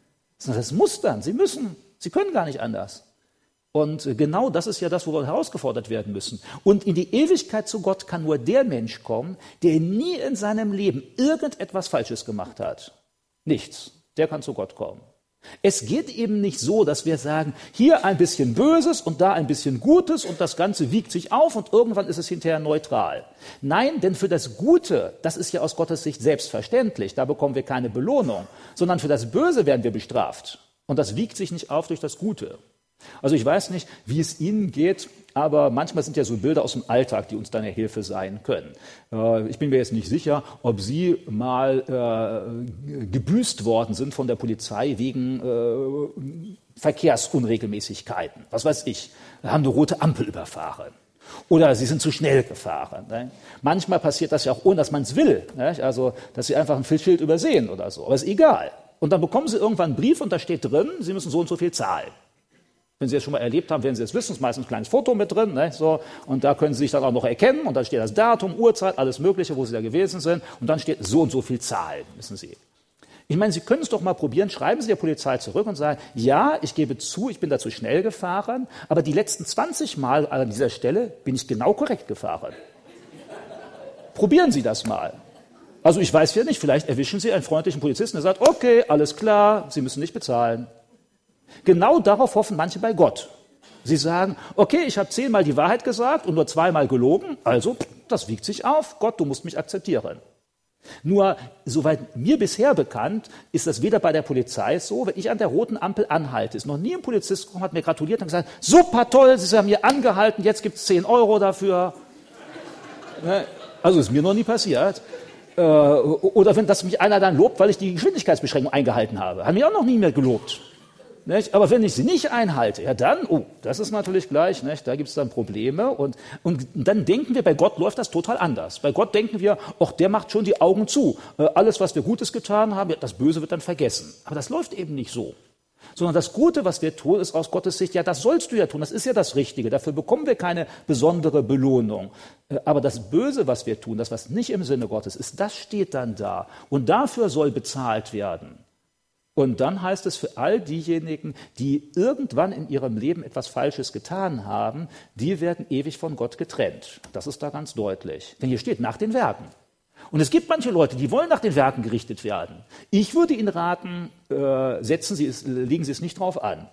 Das muss dann, Sie müssen, Sie können gar nicht anders. Und genau das ist ja das, wo wir herausgefordert werden müssen. Und in die Ewigkeit zu Gott kann nur der Mensch kommen, der nie in seinem Leben irgendetwas Falsches gemacht hat. Nichts. Der kann zu Gott kommen. Es geht eben nicht so, dass wir sagen, hier ein bisschen Böses und da ein bisschen Gutes und das Ganze wiegt sich auf und irgendwann ist es hinterher neutral. Nein, denn für das Gute, das ist ja aus Gottes Sicht selbstverständlich, da bekommen wir keine Belohnung, sondern für das Böse werden wir bestraft. Und das wiegt sich nicht auf durch das Gute. Also ich weiß nicht, wie es Ihnen geht, aber manchmal sind ja so Bilder aus dem Alltag, die uns dann eine Hilfe sein können. Ich bin mir jetzt nicht sicher, ob Sie mal gebüßt worden sind von der Polizei wegen Verkehrsunregelmäßigkeiten. Was weiß ich, haben eine rote Ampel überfahren. Oder Sie sind zu schnell gefahren. Ne? Manchmal passiert das ja auch, ohne dass man es will. Ne? Also, dass Sie einfach ein Schild übersehen oder so. Aber ist egal. Und dann bekommen Sie irgendwann einen Brief und da steht drin, Sie müssen so und so viel zahlen. Wenn Sie das schon mal erlebt haben, werden Sie das wissen, ist meistens ein kleines Foto mit drin, ne, so, und da können Sie sich dann auch noch erkennen und dann steht das Datum, Uhrzeit, alles Mögliche, wo Sie da gewesen sind und dann steht so und so viel Zahlen, wissen Sie. Ich meine, Sie können es doch mal probieren, schreiben Sie der Polizei zurück und sagen, ja, ich gebe zu, ich bin da zu schnell gefahren, aber die letzten 20 Mal an dieser Stelle bin ich genau korrekt gefahren. Probieren Sie das mal. Also ich weiß ja nicht, vielleicht erwischen Sie einen freundlichen Polizisten, der sagt, okay, alles klar, Sie müssen nicht bezahlen. Genau darauf hoffen manche bei Gott. Sie sagen, okay, ich habe 10-mal die Wahrheit gesagt und nur 2-mal gelogen, also das wiegt sich auf. Gott, du musst mich akzeptieren. Nur, soweit mir bisher bekannt, ist das weder bei der Polizei so, wenn ich an der roten Ampel anhalte, ist noch nie ein Polizist gekommen, hat mir gratuliert und gesagt, super toll, Sie haben mir angehalten, jetzt gibt es 10 Euro dafür. Also ist mir noch nie passiert. Oder wenn das mich einer dann lobt, weil ich die Geschwindigkeitsbeschränkung eingehalten habe. Hat mich auch noch nie mehr gelobt. Nicht? Aber wenn ich sie nicht einhalte, ja dann, das ist natürlich gleich, nicht? Da gibt es dann Probleme. Und dann denken wir, bei Gott läuft das total anders. Bei Gott denken wir, der macht schon die Augen zu. Alles, was wir Gutes getan haben, das Böse wird dann vergessen. Aber das läuft eben nicht so. Sondern das Gute, was wir tun, ist aus Gottes Sicht, ja, das sollst du ja tun, das ist ja das Richtige, dafür bekommen wir keine besondere Belohnung. Aber das Böse, was wir tun, das, was nicht im Sinne Gottes ist, das steht dann da. Und dafür soll bezahlt werden. Und dann heißt es für all diejenigen, die irgendwann in ihrem Leben etwas Falsches getan haben, die werden ewig von Gott getrennt. Das ist da ganz deutlich. Denn hier steht, nach den Werken. Und es gibt manche Leute, die wollen nach den Werken gerichtet werden. Ich würde Ihnen raten, legen Sie es nicht drauf an.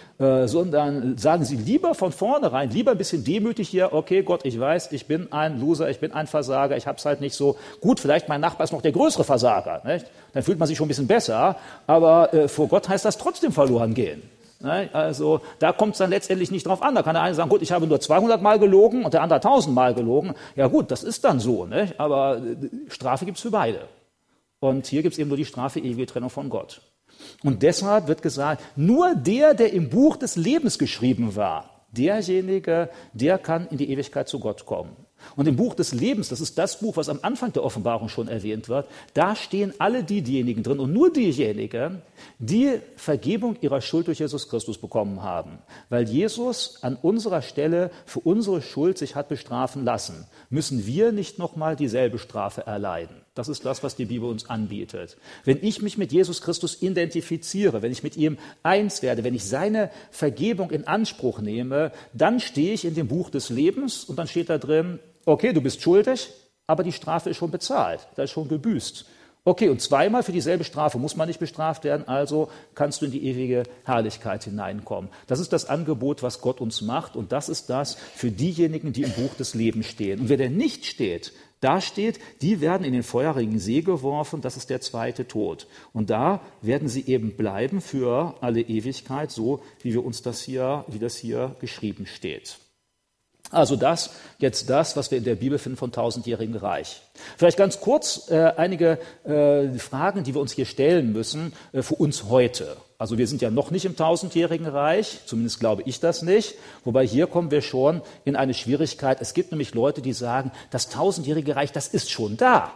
Sondern sagen Sie lieber von vornherein, lieber ein bisschen demütig hier, okay Gott, ich weiß, ich bin ein Loser, ich bin ein Versager, ich habe es halt nicht so gut, vielleicht mein Nachbar ist noch der größere Versager, nicht? Dann fühlt man sich schon ein bisschen besser, aber vor Gott heißt das trotzdem verloren gehen. Nicht? Also da kommt es dann letztendlich nicht drauf an, da kann der eine sagen, gut, ich habe nur 200 Mal gelogen und der andere 1000 Mal gelogen, ja gut, das ist dann so, nicht? Aber Strafe gibt es für beide. Und hier gibt es eben nur die Strafe, ewige Trennung von Gott. Und deshalb wird gesagt, nur der im Buch des Lebens geschrieben war, derjenige, der kann in die Ewigkeit zu Gott kommen. Und im Buch des Lebens, das ist das Buch, was am Anfang der Offenbarung schon erwähnt wird, da stehen alle diejenigen drin und nur diejenigen, die Vergebung ihrer Schuld durch Jesus Christus bekommen haben. Weil Jesus an unserer Stelle für unsere Schuld sich hat bestrafen lassen, müssen wir nicht nochmal dieselbe Strafe erleiden. Das ist das, was die Bibel uns anbietet. Wenn ich mich mit Jesus Christus identifiziere, wenn ich mit ihm eins werde, wenn ich seine Vergebung in Anspruch nehme, dann stehe ich in dem Buch des Lebens und dann steht da drin, okay, du bist schuldig, aber die Strafe ist schon bezahlt, da ist schon gebüßt. Okay, und 2-mal für dieselbe Strafe muss man nicht bestraft werden, also kannst du in die ewige Herrlichkeit hineinkommen. Das ist das Angebot, was Gott uns macht und das ist das für diejenigen, die im Buch des Lebens stehen. Und wer denn nicht steht, da steht, die werden in den feurigen See geworfen, das ist der zweite Tod. Und da werden sie eben bleiben für alle Ewigkeit, so wie das hier geschrieben steht. Also das, was wir in der Bibel finden von 1000-jährigen Reich. Vielleicht ganz kurz einige Fragen, die wir uns hier stellen müssen für uns heute. Also wir sind ja noch nicht im 1000-jährigen Reich, zumindest glaube ich das nicht. Wobei hier kommen wir schon in eine Schwierigkeit. Es gibt nämlich Leute, die sagen, das 1000-jährige Reich, das ist schon da.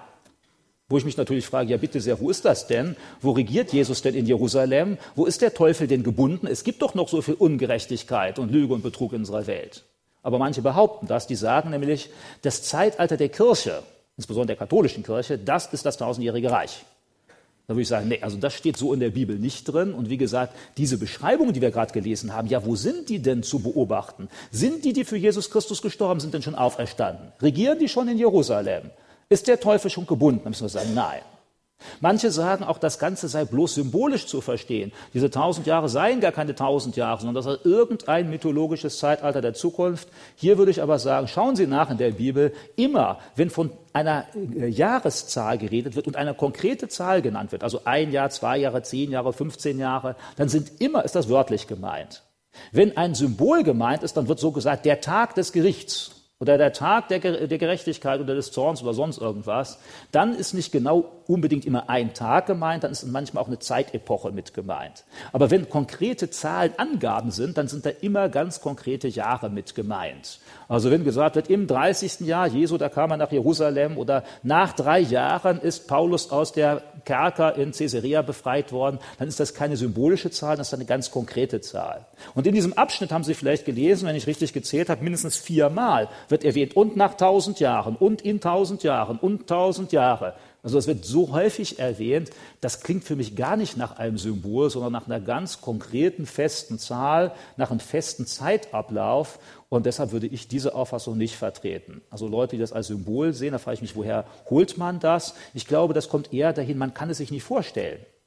Wo ich mich natürlich frage, ja bitte sehr, wo ist das denn? Wo regiert Jesus denn in Jerusalem? Wo ist der Teufel denn gebunden? Es gibt doch noch so viel Ungerechtigkeit und Lüge und Betrug in unserer Welt. Aber manche behaupten das, die sagen nämlich, das Zeitalter der Kirche, insbesondere der katholischen Kirche, das ist das 1000-jährige Reich. Da würde ich sagen, nee, also das steht so in der Bibel nicht drin. Und wie gesagt, diese Beschreibungen, die wir gerade gelesen haben, ja, wo sind die denn zu beobachten? Sind die für Jesus Christus gestorben, sind denn schon auferstanden? Regieren die schon in Jerusalem? Ist der Teufel schon gebunden? Dann müssen wir sagen, nein. Manche sagen auch, das Ganze sei bloß symbolisch zu verstehen. Diese 1000 Jahre seien gar keine 1000 Jahre, sondern das sei irgendein mythologisches Zeitalter der Zukunft. Hier würde ich aber sagen, schauen Sie nach in der Bibel, immer, wenn von einer Jahreszahl geredet wird und eine konkrete Zahl genannt wird, also 1 Jahr, 2 Jahre, 10 Jahre, 15 Jahre, dann ist das wörtlich gemeint. Wenn ein Symbol gemeint ist, dann wird so gesagt, der Tag des Gerichts. Oder der Tag der Gerechtigkeit oder des Zorns oder sonst irgendwas, dann ist nicht genau unbedingt immer ein Tag gemeint, dann ist manchmal auch eine Zeitepoche mit gemeint. Aber wenn konkrete Zahlenangaben sind, dann sind da immer ganz konkrete Jahre mit gemeint. Also wenn gesagt wird, im 30. Jahr Jesu, da kam er nach Jerusalem oder nach 3 Jahren ist Paulus aus der Kerker in Caesarea befreit worden, dann ist das keine symbolische Zahl, das ist eine ganz konkrete Zahl. Und in diesem Abschnitt haben Sie vielleicht gelesen, wenn ich richtig gezählt habe, mindestens 4-mal wird erwähnt, und nach 1000 Jahren und in 1000 Jahren und 1000 Jahre. Also das wird so häufig erwähnt, das klingt für mich gar nicht nach einem Symbol, sondern nach einer ganz konkreten, festen Zahl, nach einem festen Zeitablauf. Und deshalb würde ich diese Auffassung nicht vertreten. Also Leute, die das als Symbol sehen, da frage ich mich, woher holt man das? Ich glaube, das kommt eher dahin, man kann es sich nicht vorstellen.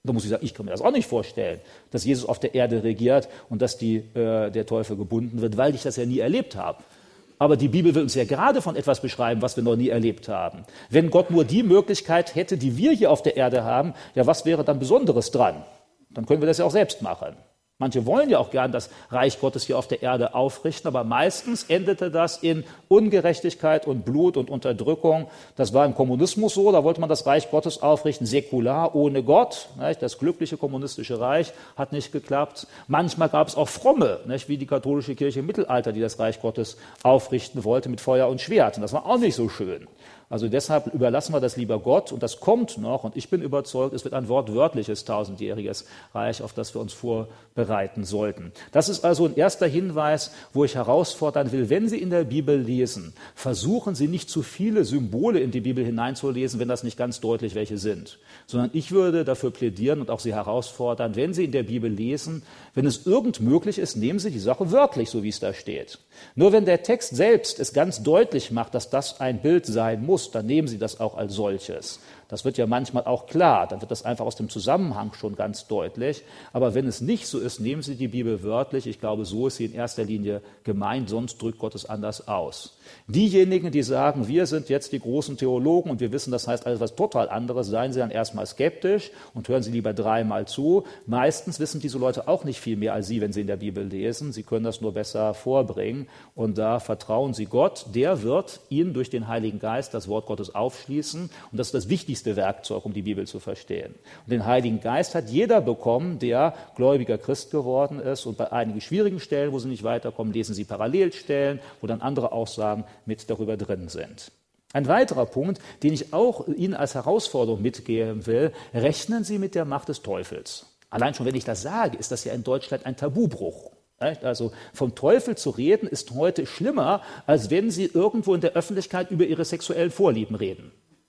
Da muss ich sagen, ich kann mir das auch nicht vorstellen, dass Jesus auf der Erde regiert und dass der Teufel gebunden wird, weil ich das ja nie erlebt habe. Aber die Bibel will uns ja gerade von etwas beschreiben, was wir noch nie erlebt haben. Wenn Gott nur die Möglichkeit hätte, die wir hier auf der Erde haben, ja, was wäre dann Besonderes dran? Dann können wir das ja auch selbst machen. Manche wollen ja auch gern das Reich Gottes hier auf der Erde aufrichten, aber meistens endete das in Ungerechtigkeit und Blut und Unterdrückung. Das war im Kommunismus so, da wollte man das Reich Gottes aufrichten, säkular, ohne Gott. Das glückliche kommunistische Reich hat nicht geklappt. Manchmal gab es auch Fromme, wie die katholische Kirche im Mittelalter, die das Reich Gottes aufrichten wollte mit Feuer und Schwert. Und das war auch nicht so schön. Also deshalb überlassen wir das lieber Gott und das kommt noch und ich bin überzeugt, es wird ein wortwörtliches tausendjähriges Reich, auf das wir uns vorbereiten sollten. Das ist also ein erster Hinweis, wo ich herausfordern will, wenn Sie in der Bibel lesen, versuchen Sie nicht zu viele Symbole in die Bibel hineinzulesen, wenn das nicht ganz deutlich welche sind, sondern ich würde dafür plädieren und auch Sie herausfordern, wenn Sie in der Bibel lesen, wenn es irgend möglich ist, nehmen Sie die Sache wörtlich, so wie es da steht. Nur wenn der Text selbst es ganz deutlich macht, dass das ein Bild sein muss, dann nehmen Sie das auch als solches. Das wird ja manchmal auch klar, dann wird das einfach aus dem Zusammenhang schon ganz deutlich. Aber wenn es nicht so ist, nehmen Sie die Bibel wörtlich. Ich glaube, so ist sie in erster Linie gemeint, sonst drückt Gott es anders aus. Diejenigen, die sagen, wir sind jetzt die großen Theologen und wir wissen, das heißt alles was total anderes, seien Sie dann erstmal skeptisch und hören Sie lieber dreimal zu. Meistens wissen diese Leute auch nicht viel mehr als Sie, wenn sie in der Bibel lesen. Sie können das nur besser vorbringen und da vertrauen Sie Gott. Der wird Ihnen durch den Heiligen Geist das Wort Gottes aufschließen und das ist das wichtigste Werkzeug, um die Bibel zu verstehen. Und den Heiligen Geist hat jeder bekommen, der gläubiger Christ geworden ist und bei einigen schwierigen Stellen, wo Sie nicht weiterkommen, lesen Sie Parallelstellen, wo dann andere Aussagen mit darüber drin sind. Ein weiterer Punkt, den ich auch Ihnen als Herausforderung mitgeben will, rechnen Sie mit der Macht des Teufels. Allein schon, wenn ich das sage, ist das ja in Deutschland ein Tabubruch. Also vom Teufel zu reden ist heute schlimmer, als wenn Sie irgendwo in der Öffentlichkeit über Ihre sexuellen Vorlieben reden.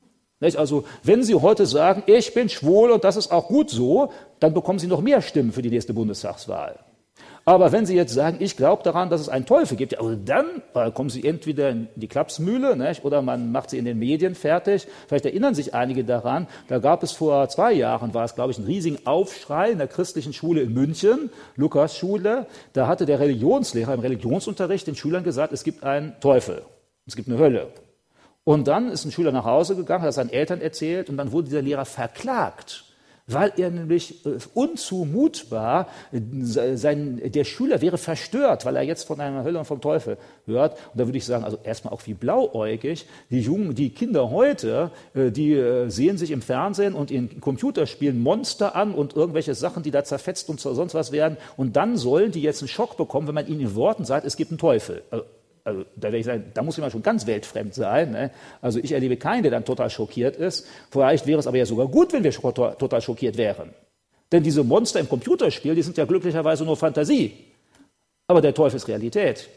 Also wenn Sie heute sagen, ich bin schwul und das ist auch gut so, dann bekommen Sie noch mehr Stimmen für die nächste Bundestagswahl. Aber wenn Sie jetzt sagen, ich glaube daran, dass es einen Teufel gibt, also dann kommen Sie entweder in die Klapsmühle, oder man macht sie in den Medien fertig. Vielleicht erinnern sich einige daran, da gab es vor 2 Jahren, war es glaube ich, einen riesigen Aufschrei in der christlichen Schule in München, Lukasschule. Da hatte der Religionslehrer im Religionsunterricht den Schülern gesagt, es gibt einen Teufel, es gibt eine Hölle. Und dann ist ein Schüler nach Hause gegangen, hat seinen Eltern erzählt und dann wurde dieser Lehrer verklagt, weil er nämlich unzumutbar, der Schüler wäre verstört, weil er jetzt von einer Hölle und vom Teufel hört. Und da würde ich sagen, also erstmal auch wie blauäugig, die Kinder heute, die sehen sich im Fernsehen und in Computerspielen Monster an und irgendwelche Sachen, die da zerfetzt und sonst was werden. Und dann sollen die jetzt einen Schock bekommen, wenn man ihnen in Worten sagt, es gibt einen Teufel. Also da werde ich sagen, da muss jemand schon ganz weltfremd sein. Ne? Also ich erlebe keinen, der dann total schockiert ist. Vielleicht wäre es aber ja sogar gut, wenn wir total schockiert wären. Denn diese Monster im Computerspiel, die sind ja glücklicherweise nur Fantasie. Aber der Teufel ist Realität.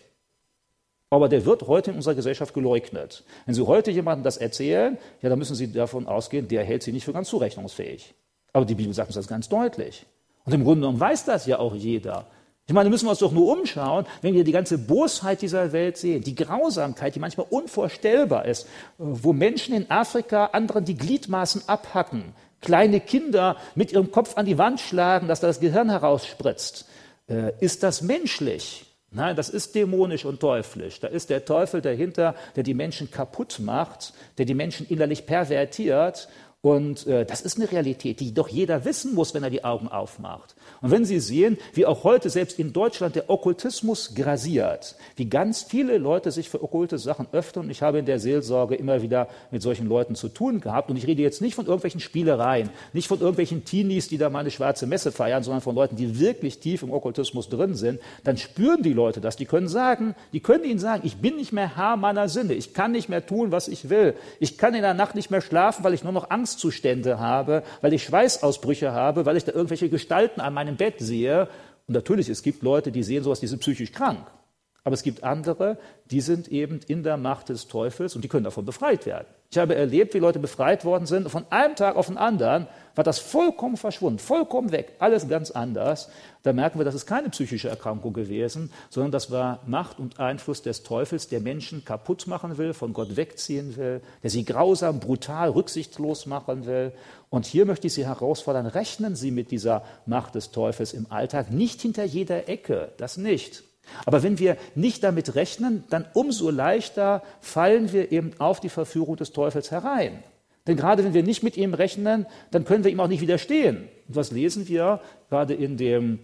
Aber der wird heute in unserer Gesellschaft geleugnet. Wenn Sie heute jemandem das erzählen, ja, dann müssen Sie davon ausgehen, der hält Sie nicht für ganz zurechnungsfähig. Aber die Bibel sagt uns das ganz deutlich. Und im Grunde genommen weiß das ja auch jeder. Ich meine, müssen wir uns doch nur umschauen, wenn wir die ganze Bosheit dieser Welt sehen, die Grausamkeit, die manchmal unvorstellbar ist, wo Menschen in Afrika anderen die Gliedmaßen abhacken, kleine Kinder mit ihrem Kopf an die Wand schlagen, dass da das Gehirn herausspritzt. Ist das menschlich? Nein, das ist dämonisch und teuflisch. Da ist der Teufel dahinter, der die Menschen kaputt macht, der die Menschen innerlich pervertiert. Und das ist eine Realität, die doch jeder wissen muss, wenn er die Augen aufmacht. Und wenn Sie sehen, wie auch heute selbst in Deutschland der Okkultismus grasiert, wie ganz viele Leute sich für okkulte Sachen öffnen, und ich habe in der Seelsorge immer wieder mit solchen Leuten zu tun gehabt, und ich rede jetzt nicht von irgendwelchen Spielereien, nicht von irgendwelchen Teenies, die da mal eine schwarze Messe feiern, sondern von Leuten, die wirklich tief im Okkultismus drin sind, dann spüren die Leute das, die können ihnen sagen, ich bin nicht mehr Herr meiner Sinne, ich kann nicht mehr tun, was ich will, ich kann in der Nacht nicht mehr schlafen, weil ich nur noch Angstzustände habe, weil ich Schweißausbrüche habe, weil ich da irgendwelche Gestalten an meinem Bett sehe. Und natürlich, es gibt Leute, die sehen sowas, die sind psychisch krank. Aber es gibt andere, die sind eben in der Macht des Teufels und die können davon befreit werden. Ich habe erlebt, wie Leute befreit worden sind und von einem Tag auf den anderen war das vollkommen verschwunden, vollkommen weg, alles ganz anders. Da merken wir, das ist keine psychische Erkrankung gewesen, sondern das war Macht und Einfluss des Teufels, der Menschen kaputt machen will, von Gott wegziehen will, der sie grausam, brutal, rücksichtslos machen will. Und hier möchte ich Sie herausfordern, rechnen Sie mit dieser Macht des Teufels im Alltag, nicht hinter jeder Ecke, das nicht. Aber wenn wir nicht damit rechnen, dann umso leichter fallen wir eben auf die Verführung des Teufels herein. Denn gerade wenn wir nicht mit ihm rechnen, dann können wir ihm auch nicht widerstehen. Und was lesen wir gerade in dem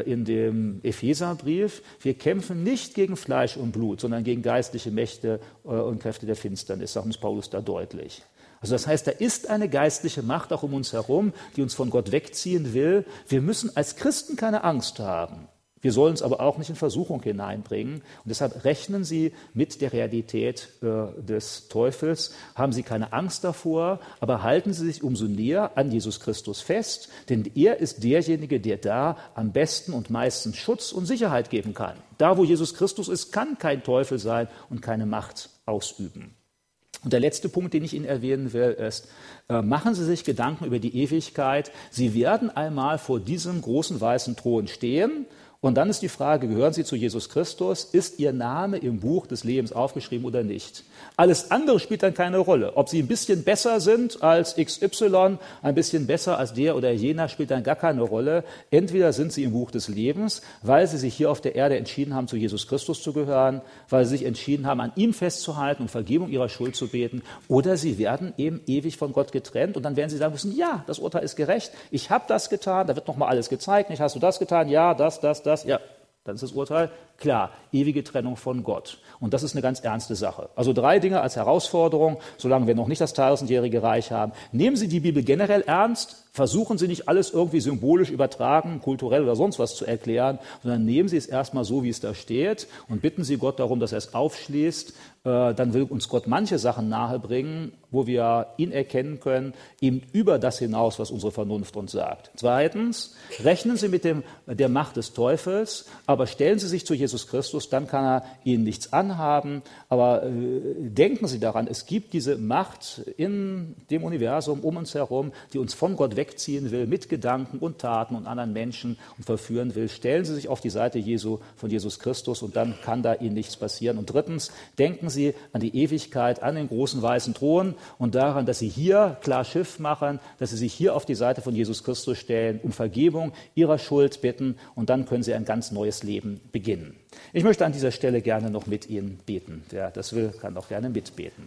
Epheserbrief? Wir kämpfen nicht gegen Fleisch und Blut, sondern gegen geistliche Mächte und Kräfte der Finsternis, sagt uns Paulus da deutlich. Also das heißt, da ist eine geistliche Macht auch um uns herum, die uns von Gott wegziehen will. Wir müssen als Christen keine Angst haben. Wir sollen es aber auch nicht in Versuchung hineinbringen. Und deshalb rechnen Sie mit der Realität des Teufels. Haben Sie keine Angst davor, aber halten Sie sich umso näher an Jesus Christus fest, denn er ist derjenige, der da am besten und meisten Schutz und Sicherheit geben kann. Da, wo Jesus Christus ist, kann kein Teufel sein und keine Macht ausüben. Und der letzte Punkt, den ich Ihnen erwähnen will, ist, machen Sie sich Gedanken über die Ewigkeit. Sie werden einmal vor diesem großen weißen Thron stehen. Und dann ist die Frage, gehören Sie zu Jesus Christus? Ist Ihr Name im Buch des Lebens aufgeschrieben oder nicht? Alles andere spielt dann keine Rolle. Ob Sie ein bisschen besser sind als XY, ein bisschen besser als der oder jener, spielt dann gar keine Rolle. Entweder sind Sie im Buch des Lebens, weil Sie sich hier auf der Erde entschieden haben, zu Jesus Christus zu gehören, weil Sie sich entschieden haben, an ihm festzuhalten und Vergebung Ihrer Schuld zu beten, oder Sie werden eben ewig von Gott getrennt und dann werden Sie sagen müssen, ja, das Urteil ist gerecht, ich habe das getan, da wird nochmal alles gezeigt, nicht hast du das getan, ja, das, ja, dann ist das Urteil klar, ewige Trennung von Gott. Und das ist eine ganz ernste Sache. Also 3 Dinge als Herausforderung, solange wir noch nicht das 1000-jährige Reich haben. Nehmen Sie die Bibel generell ernst, versuchen Sie nicht alles irgendwie symbolisch übertragen, kulturell oder sonst was zu erklären, sondern nehmen Sie es erstmal so, wie es da steht und bitten Sie Gott darum, dass er es aufschließt. Dann will uns Gott manche Sachen nahebringen, wo wir ihn erkennen können, eben über das hinaus, was unsere Vernunft uns sagt. 2. Rechnen Sie mit der Macht des Teufels, aber stellen Sie sich zu Jesus Christus, dann kann er Ihnen nichts anhaben. Aber denken Sie daran, es gibt diese Macht in dem Universum um uns herum, die uns von Gott wegziehen will, mit Gedanken und Taten und anderen Menschen und verführen will. Stellen Sie sich auf die Seite von Jesus Christus und dann kann da Ihnen nichts passieren. Und 3. denken Sie an die Ewigkeit, an den großen weißen Thron und daran, dass Sie hier klar Schiff machen, dass Sie sich hier auf die Seite von Jesus Christus stellen, um Vergebung Ihrer Schuld bitten und dann können Sie ein ganz neues Leben beginnen. Ich möchte an dieser Stelle gerne noch mit Ihnen beten. Wer das will, kann auch gerne mitbeten.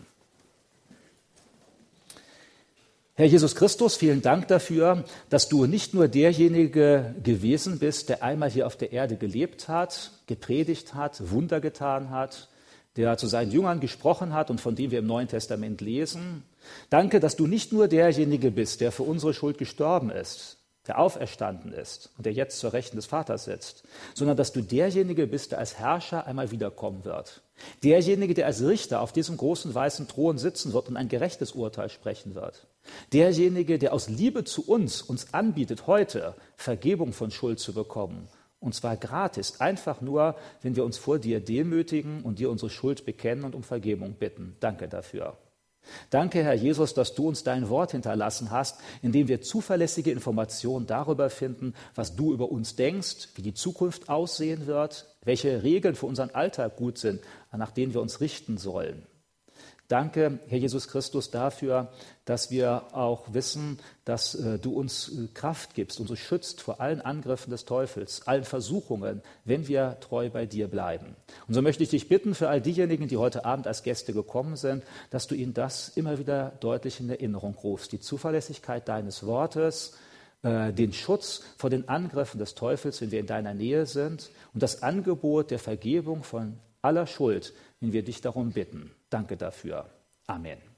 Herr Jesus Christus, vielen Dank dafür, dass du nicht nur derjenige gewesen bist, der einmal hier auf der Erde gelebt hat, gepredigt hat, Wunder getan hat, der zu seinen Jüngern gesprochen hat und von dem wir im Neuen Testament lesen. Danke, dass du nicht nur derjenige bist, der für unsere Schuld gestorben ist, der auferstanden ist und der jetzt zur Rechten des Vaters sitzt, sondern dass du derjenige bist, der als Herrscher einmal wiederkommen wird. Derjenige, der als Richter auf diesem großen weißen Thron sitzen wird und ein gerechtes Urteil sprechen wird. Derjenige, der aus Liebe zu uns anbietet, heute Vergebung von Schuld zu bekommen. Und zwar gratis, einfach nur, wenn wir uns vor dir demütigen und dir unsere Schuld bekennen und um Vergebung bitten. Danke dafür. Danke, Herr Jesus, dass du uns dein Wort hinterlassen hast, in dem wir zuverlässige Informationen darüber finden, was du über uns denkst, wie die Zukunft aussehen wird, welche Regeln für unseren Alltag gut sind, nach denen wir uns richten sollen. Danke, Herr Jesus Christus, dafür, dass wir auch wissen, dass du uns Kraft gibst und uns schützt vor allen Angriffen des Teufels, allen Versuchungen, wenn wir treu bei dir bleiben. Und so möchte ich dich bitten für all diejenigen, die heute Abend als Gäste gekommen sind, dass du ihnen das immer wieder deutlich in Erinnerung rufst. Die Zuverlässigkeit deines Wortes, den Schutz vor den Angriffen des Teufels, wenn wir in deiner Nähe sind und das Angebot der Vergebung von aller Schuld, wenn wir dich darum bitten. Danke dafür. Amen.